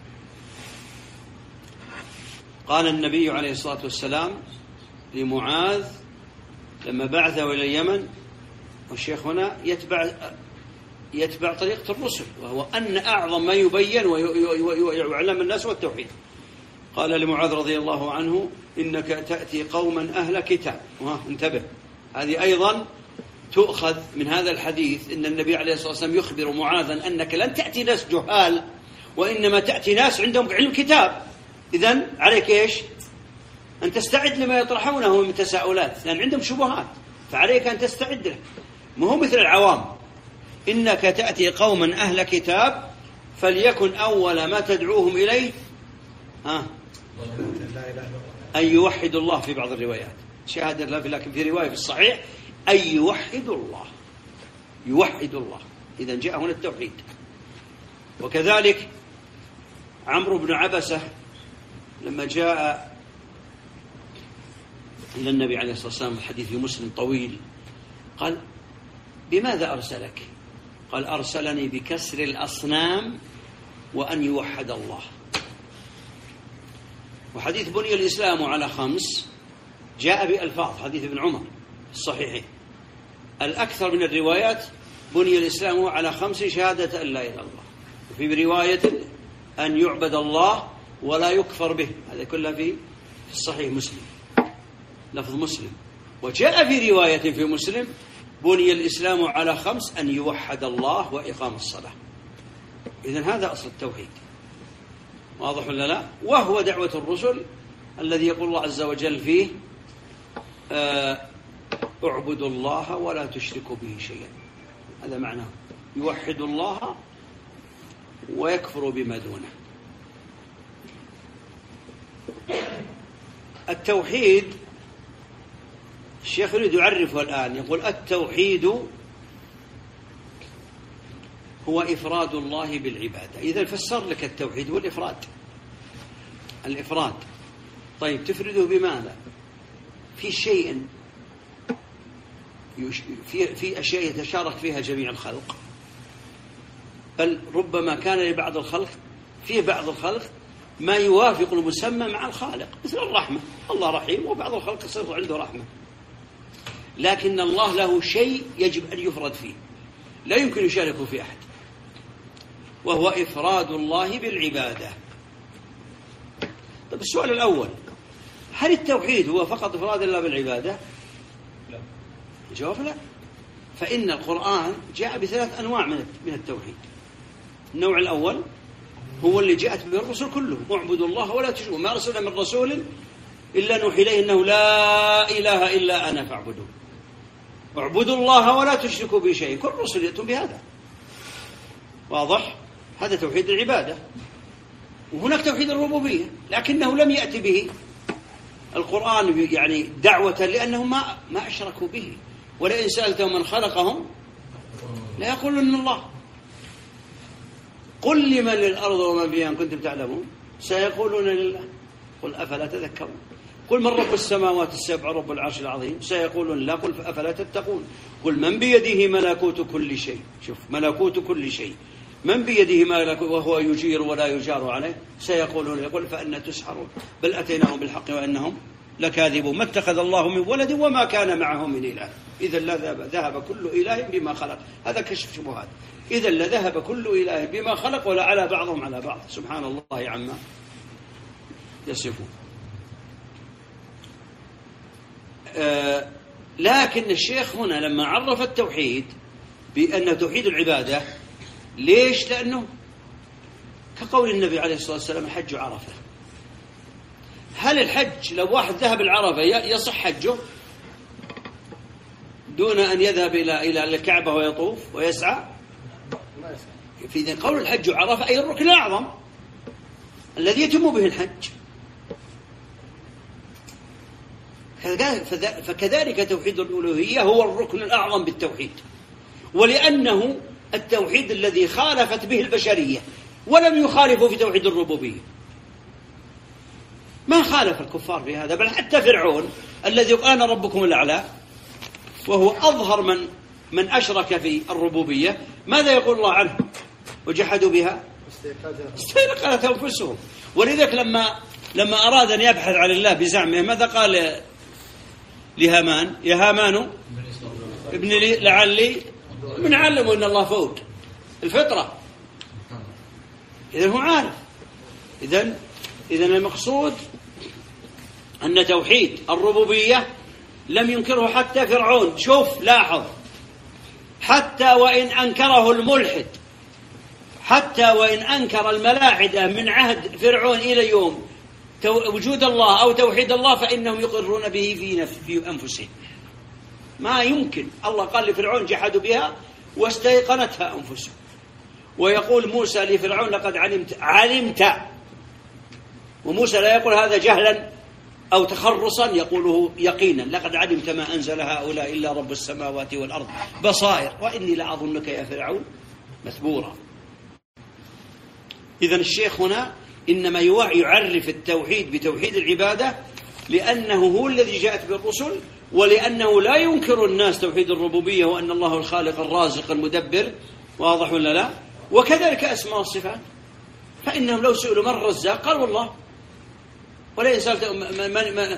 قال النبي عليه الصلاة والسلام لمعاذ لما بعثه إلى اليمن، والشيخ هنا يتبع يتبع طريقة الرسل، وهو أن أعظم ما يبين ويعلم الناس هو التوحيد. قال لمعاذ رضي الله عنه إنك تأتي قوما أهل كتاب. انتبه، هذه أيضا تؤخذ من هذا الحديث، إن النبي عليه الصلاة والسلام يخبر معاذا أنك لن تأتي ناس جهال، وإنما تأتي ناس عندهم علم كتاب. إذن عليك إيش؟ أن تستعد لما يطرحونه من تساؤلات، لأن عندهم شبهات، فعليك أن تستعد له. ما هو مثل العوام، إنك تأتي قوما أهل كتاب فليكن أول ما تدعوهم إليه ها أن يوحدوا الله. في بعض الروايات شهادة الله، لكن في رواية في الصحيح أن يوحدوا الله، يوحدوا الله. إذا جاء هنا التوحيد. وكذلك عمرو بن عبسة لما جاء إلى النبي عليه الصلاة والسلام، الحديث في مسلم طويل، قال بماذا أرسلك؟ قال أرسلني بكسر الأصنام وأن يوحد الله. وحديث بني الإسلام على خمس جاء بألفاظ حديث ابن عمر الصحيحين. الأكثر من الروايات بني الإسلام على خمس شهادة أن لا إله إلا الله، وفي رواية أن يعبد الله ولا يكفر به، هذا كله في الصحيح مسلم، لفظ مسلم. وجاء في رواية في مسلم بني الإسلام على خمس أن يوحد الله وإقام الصلاة. إذن هذا أصل التوحيد. واضح ولا لا؟ وهو دعوة الرسل الذي يقول الله عز وجل فيه اعبدوا الله ولا تشركوا به شيئا. هذا معناه يوحد الله ويكفر بما دونه. التوحيد الشيخ يريد يعرفه الآن، يقول التوحيد هو إفراد الله بالعبادة. إذا فسر لك التوحيد هو الإفراد. الإفراد طيب تفرده بماذا؟ في شيء في في أشياء يتشارك فيها جميع الخلق، بل ربما كان لبعض الخلق في بعض الخلق ما يوافق المسمى مع الخالق، مثل الرحمة، الله رحيم وبعض الخلق يصير عنده رحمة، لكن الله له شيء يجب أن يفرد فيه، لا يمكن يشاركه في أحد، وهو إفراد الله بالعبادة. طيب السؤال الأول، هل التوحيد هو فقط إفراد الله بالعبادة؟ لا. الجواب لا. فإن القرآن جاء بثلاث أنواع من التوحيد. النوع الأول هو اللي جاءت به الرسل كلهم، اعبدوا الله ولا تشركوا، ما أرسلنا من رسول إلا نوحي إليه أنه لا إله إلا أنا فاعبدوه. اعبدوا الله ولا تشركوا به شيء، كل الرسل يأتون بهذا. واضح؟ هذا توحيد العبادة. وهناك توحيد الربوبية، لكنه لم يأتي به القرآن يعني دعوة، لأنهم ما ما أشركوا به. ولئن سألتهم من خلقهم لا يقولون الله. قل لمن الأرض ومن فيها إن كنتم تعلمون سيقولون لله قل أفلا تذكرون. قل من رب السماوات السبع رب العرش العظيم سيقولون لا قل أفلا تتقون. قل من بيده ملكوت كل شيء، شوف ملكوت كل شيء، من بيده ملكوت وهو يجير ولا يجار عليه سيقولون يقول فأنا تسحرون بل أتيناهم بالحق وإنهم لكاذبون ما اتخذ الله من ولد وما كان معه من إله إذا لذهب ذهب كل إله بما خلق. هذا كشف شبهات. إذا لذهب كل إله بما خلق ولعلى بعضهم على بعض سبحان الله عما يصفون. آه لكن الشيخ هنا لما عرف التوحيد بأنه توحيد العبادة، ليش؟ لأنه كقول النبي عليه الصلاة والسلام الحج عرفة. هل الحج لو واحد ذهب العرفة يصح حجه دون أن يذهب إلى إلى الكعبة ويطوف ويسعى؟ في قول الحج عرفة أي الركن الأعظم الذي يتم به الحج. فكذلك توحيد الألوهية هو الركن الأعظم بالتوحيد، ولأنه التوحيد الذي خالفت به البشرية ولم يخالفوا في توحيد الربوبية. ما خالف الكفار في هذا، بل حتى فرعون الذي أنا ربكم الأعلى وهو أظهر من من أشرك في الربوبية، ماذا يقول الله عنه؟ وجحدوا بها استيقنت أنفسهم. ولذلك لما لما أراد أن يبحث عن الله بزعمه ماذا قال لهامان؟ يا هامان ابن لي لعلي من علموا أن الله فوق الفطرة. إذن هو عارف. إذن إذن المقصود أن توحيد الربوبية لم ينكره حتى فرعون. شوف لاحظ، حتى وإن أنكره الملحد، حتى وإن أنكر الملاحدة من عهد فرعون إلى يوم وجود الله أو توحيد الله، فإنهم يقرون به في نفس في أنفسهم. ما يمكن. الله قال لفرعون جحدوا بها واستيقنتها أنفسهم. ويقول موسى لفرعون لقد علمت علمت وموسى لا يقول هذا جهلا أو تخرصا، يقوله يقينا، لقد علمت ما أنزل هؤلاء إلا رب السماوات والأرض بصائر وإني لأظنك يا فرعون مثبورا. إذن الشيخ هنا إنما يعرف التوحيد بتوحيد العبادة لأنه هو الذي جاءت بالرسل، ولأنه لا ينكر الناس توحيد الربوبية وأن الله الخالق الرازق المدبر. واضح ولا لا؟ وكذلك أسماء والصفات، فإنهم لو سئلوا من الرزاق قال والله، ولئن سألت من, من,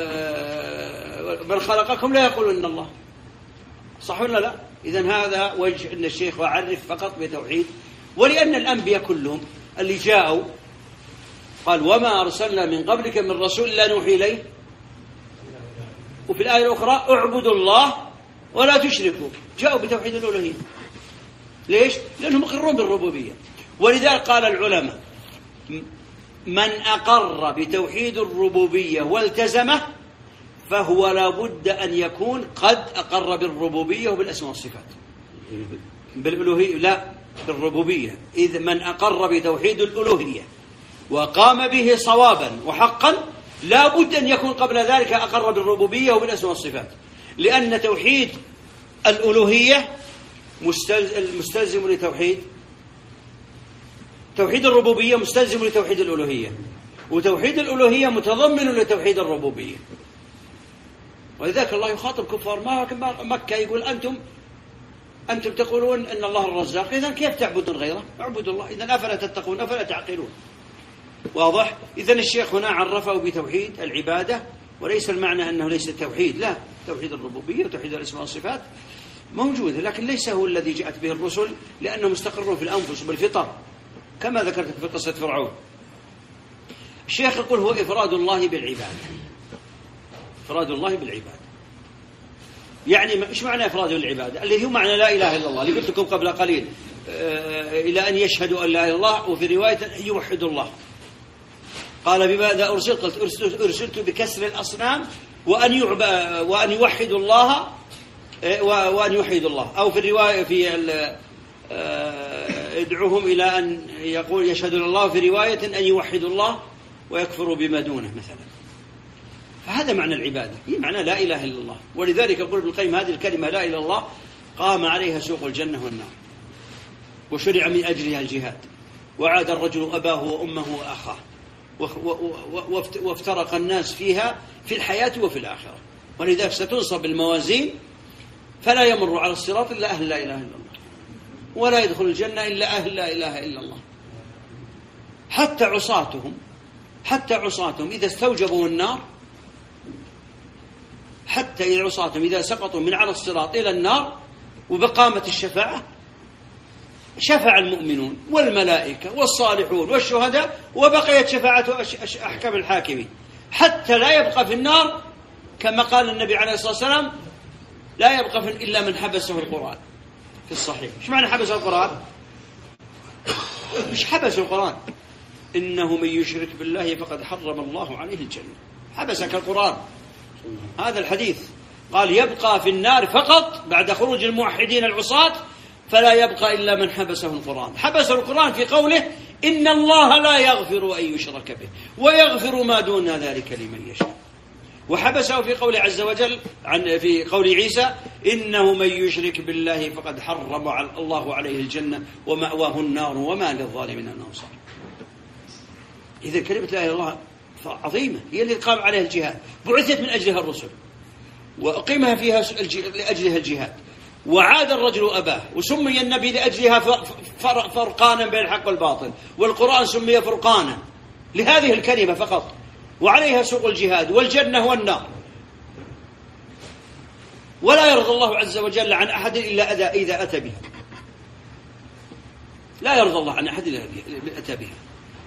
من خلقكم لا يقولون إن الله. صح ولا لا؟ إذن هذا وجه أن الشيخ يعرف فقط بتوحيد. ولأن الأنبياء كلهم اللي جاءوا قال وما أرسلنا من قبلك من رسول لا نوحي إليه، وفي الآية الأخرى اعبدوا الله ولا تشركوا، جاءوا بتوحيد الألوهية. ليش؟ لأنهم مقرون بالربوبية. ولذلك قال العلماء من أقر بتوحيد الربوبية والتزمه فهو لابد أن يكون قد أقر بالربوبية وبالأسماء والصفات. بالألوهية لا، بالربوبية. إذ من أقر بتوحيد الألوهية وقام به صوابا وحقا لابد أن يكون قبل ذلك أقر بالربوبية وبالأسماء والصفات، لأن توحيد الألوهية مستلزم لتوحيد توحيد الربوبية مستلزم لتوحيد الألوهية، وتوحيد الألوهية متضمن لتوحيد الربوبية. ولذلك الله يخاطب كفار مكة يقول أنتم أنتم تقولون أن الله الرزاق، إذن كيف تعبدون غيره؟ اعبدوا الله. إذن أفلا تتقون أفلا تعقلون. واضح؟ إذن الشيخ هنا عرفه بتوحيد العبادة، وليس المعنى أنه ليس توحيد، لا، توحيد الربوبية وتوحيد الأسماء والصفات موجودة، لكن ليس هو الذي جاءت به الرسل، لأنه مستقر في الأنفس بالفطر كما ذكرت في قصة فرعون. الشيخ يقول هو إفراد الله بالعبادة. إفراد الله بالعبادة يعني إيش معنى إفراد العبادة؟ اللي هو معنى لا إله إلا الله اللي قلت لكم قبل قليل، إلى أن يشهدوا أن لا إله إلا الله، وفي رواية أن يوحدوا الله. قال بماذا أرسلت؟ قلت أرسلت, أرسلت بكسر الأصنام وأن يعبى وأن يوحدوا الله وأن يوحدوا الله، أو في الرواية في ادعوهم إلى أن يقول يشهدون الله، في رواية أن يوحدوا الله ويكفروا بما دونه مثلا. فهذا معنى العبادة، هي معنى لا إله إلا الله. ولذلك يقول ابن القيم هذه الكلمة لا إله إلا الله قام عليها سوق الجنة والنار، وشرع من أجلها الجهاد، وعاد الرجل أباه وأمه وأخاه، وافترق الناس فيها في الحياة وفي الآخرة. ولذلك ستنصب الموازين فلا يمر على الصراط إلا أهل لا إله إلا الله، ولا يدخل الجنة إلا أهل لا إله إلا الله. حتى عصاتهم حتى عصاتهم إذا استوجبوا النار حتى إن عصاتهم إذا سقطوا من على الصراط إلى النار وبقامت الشفاعة شفع المؤمنون والملائكة والصالحون والشهداء وبقيت شفاعة أحكام الحاكمين حتى لا يبقى في النار كما قال النبي عليه الصلاة والسلام لا يبقى إلا من حبسه القرآن في الصحيح. إيش معنى حبس القرآن؟ مش حبس القرآن، إنه من يشرك بالله فقد حرم الله عليه الجنة. حبسك القرآن، هذا الحديث قال يبقى في النار فقط بعد خروج الموحدين العصاة فلا يبقى إلا من حبسه القرآن. حبس القرآن في قوله إن الله لا يغفر أن يشرك به ويغفر ما دون ذلك لمن يشاء، وحبسه في قوله عز وجل عن في قول عيسى إنه من يشرك بالله فقد حرم الله عليه الجنة ومأواه النار وما للظالمين من أنصار. إذا كلمة لا إله إلا الله عظيمة، هي اللي قام عليها الجهاد، بعثت من أجلها الرسل وأقيمها فيها لأجلها الجهاد، وعاد الرجل أباه، وسمي النبي لأجلها فرقانا بين الحق والباطل، والقرآن سمي فرقانا لهذه الكلمة فقط، وعليها سوق الجهاد والجنة والنار. ولا يرضى الله عز وجل عن أحد إلا إذا أتى بها، لا يرضى الله عن أحد إلا إذا أتى بها.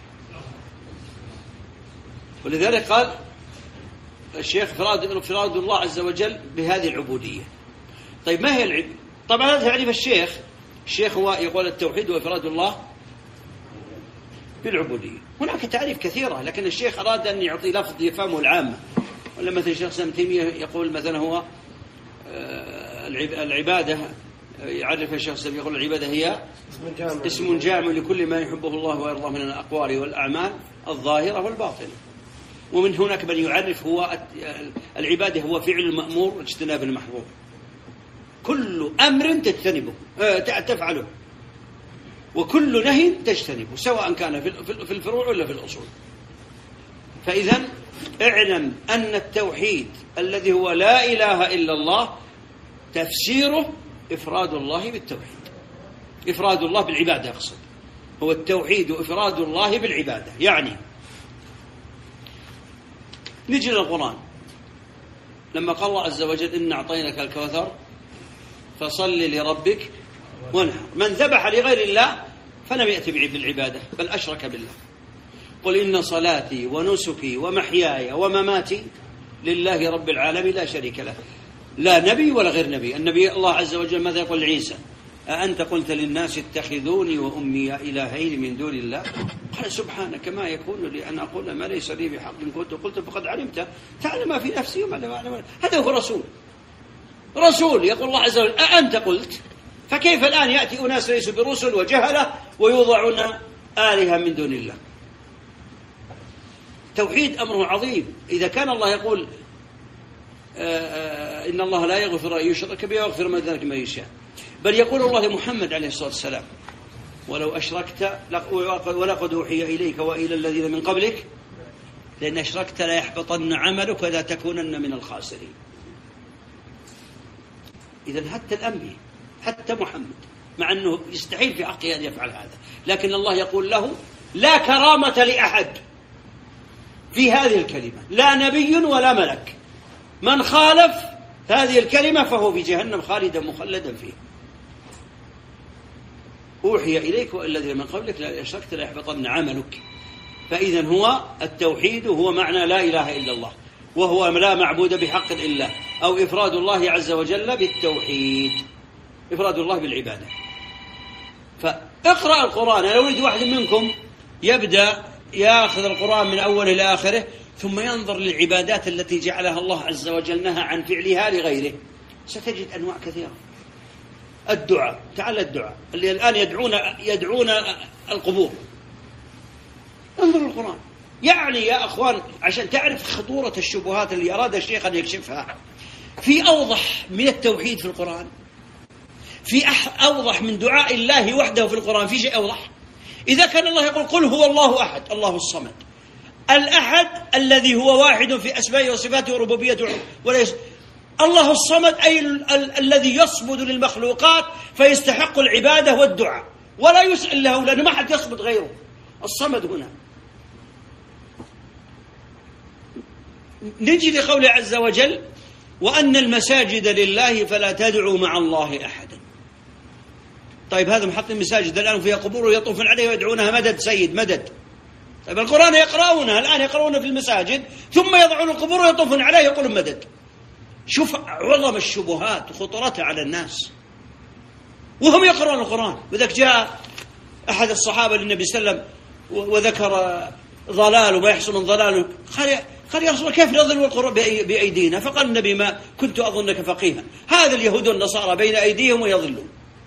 ولذلك قال الشيخ فراد الله عز وجل بهذه العبودية. طيب ما هي العبودية؟ طبعا هذا تعريف الشيخ. الشيخ هو يقول التوحيد وإفراد الله بالعبودية. هناك تعريف كثيرة، لكن الشيخ أراد أن يعطي لفظ يفهمه العامة. ولا مثلا الشيخ ابن تيمية يقول مثلا هو العبادة، يعرف الشيخ يقول العبادة هي اسم جامع لكل ما يحبه الله ويرضاه من الأقوال والأعمال الظاهرة والباطنة. ومن هناك من يعرف هو العبادة هو فعل المأمور واجتناب المحظور، كل أمر تجتنبه تفعله وكل نهي تجتنبه، سواء كان في الفروع ولا في الأصول. فإذا اعلم أن التوحيد الذي هو لا إله إلا الله تفسيره إفراد الله بالتوحيد، إفراد الله بالعبادة أقصد، هو التوحيد وإفراد الله بالعبادة. يعني نجي للقرآن لما قال الله عز وجل إن أعطيناك الكوثر فصل لربك وانحر، من ذبح لغير الله فلم يأتي بالعبادة بل أشرك بالله. قل إن صلاتي ونسكي ومحياي ومماتي لله رب العالمين لا شريك له، لا نبي ولا غير نبي. النبي الله عز وجل ماذا يقول عيسى؟ أأنت قلت للناس اتخذوني وأمي إلهين من دون الله؟ قال سبحانك ما يكون لي أن أقول ما ليس لي بحق، إن كنت قلت فقد علمت تعلم ما في نفسي وما لا أعلم. هذا هو رسول، رسول يقول الله عز وجل أأنت قلت. فكيف الآن يأتي أناس ليسوا برسل وجهلة ويوضعون آلهة من دون الله؟ توحيد أمره عظيم. إذا كان الله يقول آآ آآ إن الله لا يغفر أن يشرك به ويغفر ما ذلك ما يشاء، بل يقول الله لمحمد عليه الصلاة والسلام ولو أشركت ولقد أوحي إليك وإلى الذين من قبلك لأن أشركت لا يحبطن عملك ولا تكونن من الخاسرين. إذن حتى الأنبياء حتى محمد مع أنه يستحيل في حقه أن يفعل هذا، لكن الله يقول له لا كرامة لأحد في هذه الكلمة، لا نبي ولا ملك، من خالف هذه الكلمة فهو في جهنم خالدا مخلدا فيه. أوحي إليك وإلى الذين من قبلك لا أشركت لا يحبطن عملك. فإذا هو التوحيد هو معنى لا إله إلا الله، وهو لا معبود بحق إلا أو إفراد الله عز وجل بالتوحيد، إفراد الله بالعبادة. فاقرأ القرآن. لو يريد واحد منكم يبدأ يأخذ القرآن من أوله إلى آخره ثم ينظر للعبادات التي جعلها الله عز وجل نهى عن فعلها لغيره، ستجد أنواع كثيرة. الدعاء، تعال الدعاء اللي الآن يدعون يدعون القبور، انظر القرآن. يعني يا أخوان عشان تعرف خطورة الشبهات اللي أراد الشيخ أن يكشفها، في أوضح من التوحيد في القرآن، في أوضح من دعاء الله وحده في القرآن، في شيء أوضح؟ إذا كان الله يقول قل هو الله أحد، الله الصمد، الأحد الذي هو واحد في أسمائه وصفاته وربوبيته وليس الله الصمد أي ال- ال- الذي يصمد للمخلوقات فيستحق العبادة والدعاء ولا يسأل له، لأنه ما حد يصمد غيره. الصمد هنا. نجي لقوله عز وجل وأن المساجد لله فلا تدعوا مع الله أحدا. طيب هذا محط المساجد الآن فيها قبور ويطوفون عليها ويدعونها مدد سيد مدد. طيب القرآن يقرؤونها الآن، يقرؤون في المساجد ثم يضعون القبور ويطوفون عليها يقولون مدد. شوف عظم الشبهات وخطرتها على الناس وهم يقرؤون القرآن. وذلك جاء أحد الصحابة للنبي صلى الله عليه وسلم وذكر ضلال وما يحصل من ضلال، قال قال يا رسول الله كيف نضل القرآن بأيدينا؟ فقال النبي ما كنت أظنك فقيها، هذا اليهود والنصارى بين أيديهم ويضلون.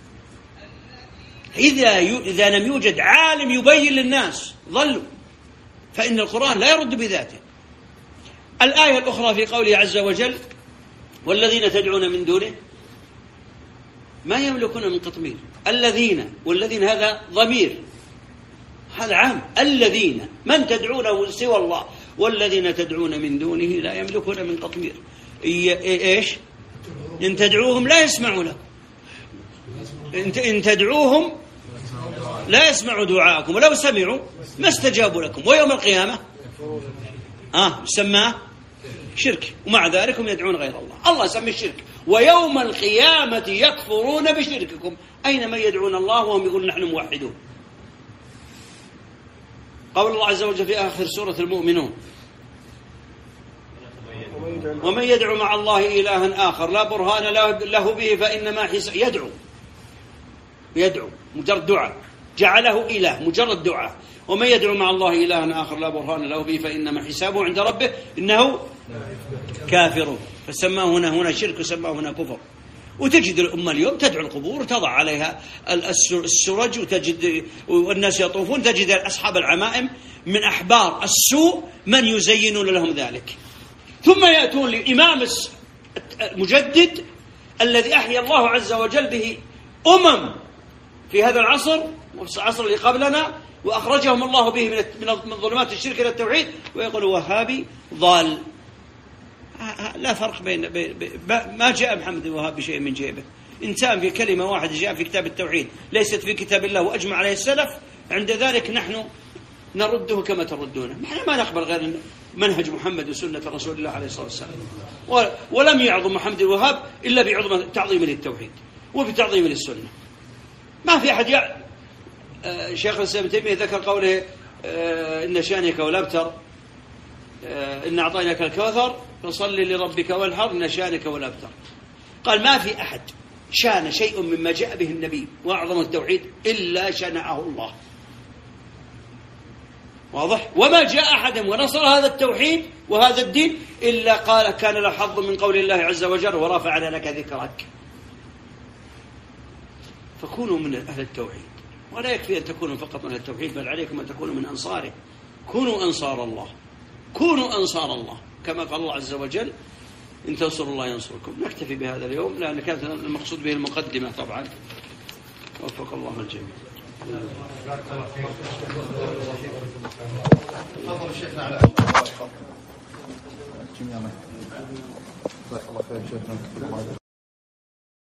إذا إذا لم يوجد عالم يبين للناس ضلوا، فإن القرآن لا يرد بذاته. الآية الأخرى في قوله عز وجل والذين تدعون من دونه ما يملكون من قطمير. الذين والذين هذا ضمير، هذا عام. الذين من تدعونه سوى الله والذين تدعون من دونه لا يملكون من قطمير. إيش؟ إن تدعوهم لا يسمعوا لكم، إن تدعوهم لا يسمعوا دعاءكم ولو سمعوا ما استجابوا لكم، ويوم القيامة آه سماه شرك، ومع ذلك هم يدعون غير الله. الله سمي الشرك ويوم القيامة يكفرون بشرككم. أين من يدعون الله وهم يقولون نحن موحدون؟ قول الله عز وجل في آخر سورة المؤمنون ومن يدعو مع الله إلها آخر لا برهان له به فإنما حساب. يدعو يدعو مجرد دعاء، جعله إله مجرد دعاء. ومن يدعو مع الله إلها آخر لا برهان له به فإنما حسابه عند ربه إنه كافر. فسماه هنا هنا شرك وسماه هنا كفر. وتجد الأمة اليوم تدعو القبور وتضع عليها السرج، وتجد والناس يطوفون، تجد أصحاب العمائم من أحبار السوء من يزينون لهم ذلك. ثم يأتون لإمام المجدد الذي أحيا الله عز وجل به أمم في هذا العصر والعصر اللي قبلنا وأخرجهم الله به من ظلمات الشرك إلى التوحيد، ويقول وهابي ضال. لا فرق بين ما جاء محمد الوهاب بشيء من جيبه. إنسان في كلمة واحدة جاء في كتاب التوحيد ليست في كتاب الله وأجمع عليه السلف، عند ذلك نحن نرده كما تردونه. نحن ما نقبل غير منهج محمد وسنة رسول الله عليه الصلاة والسلام. ولم يعظم محمد الوهاب إلا بعظم تعظيم للتوحيد وبتعظيم للسنة. ما في أحد يع... آه شيخ الإسلام ابن تيمية ذكر قوله آه إن شانك والأبتر آه إن أعطيناك الكوثر فصل لربك وانحر إن شانك والأبتر. قال ما في أحد شان شيء مما جاء به النبي وأعظم التوحيد إلا شنعه الله. واضح؟ وما جاء أحد ونصر هذا التوحيد وهذا الدين إلا قال كان له حظ من قول الله عز وجل ورفعنا لك ذكرك. فكونوا من أهل التوحيد، ولا يكفي أن تكونوا فقط من أهل التوحيد، بل عليكم أن تكونوا من أنصاره. كونوا أنصار الله، كونوا أنصار الله كما قال الله عز وجل إن تنصروا الله ينصركم. نكتفي بهذا اليوم لأن كانت المقصود به المقدمة طبعا. وفق الله الجميع. تفضل الشيخنا على جميعنا. جزاك الله خير شيخنا.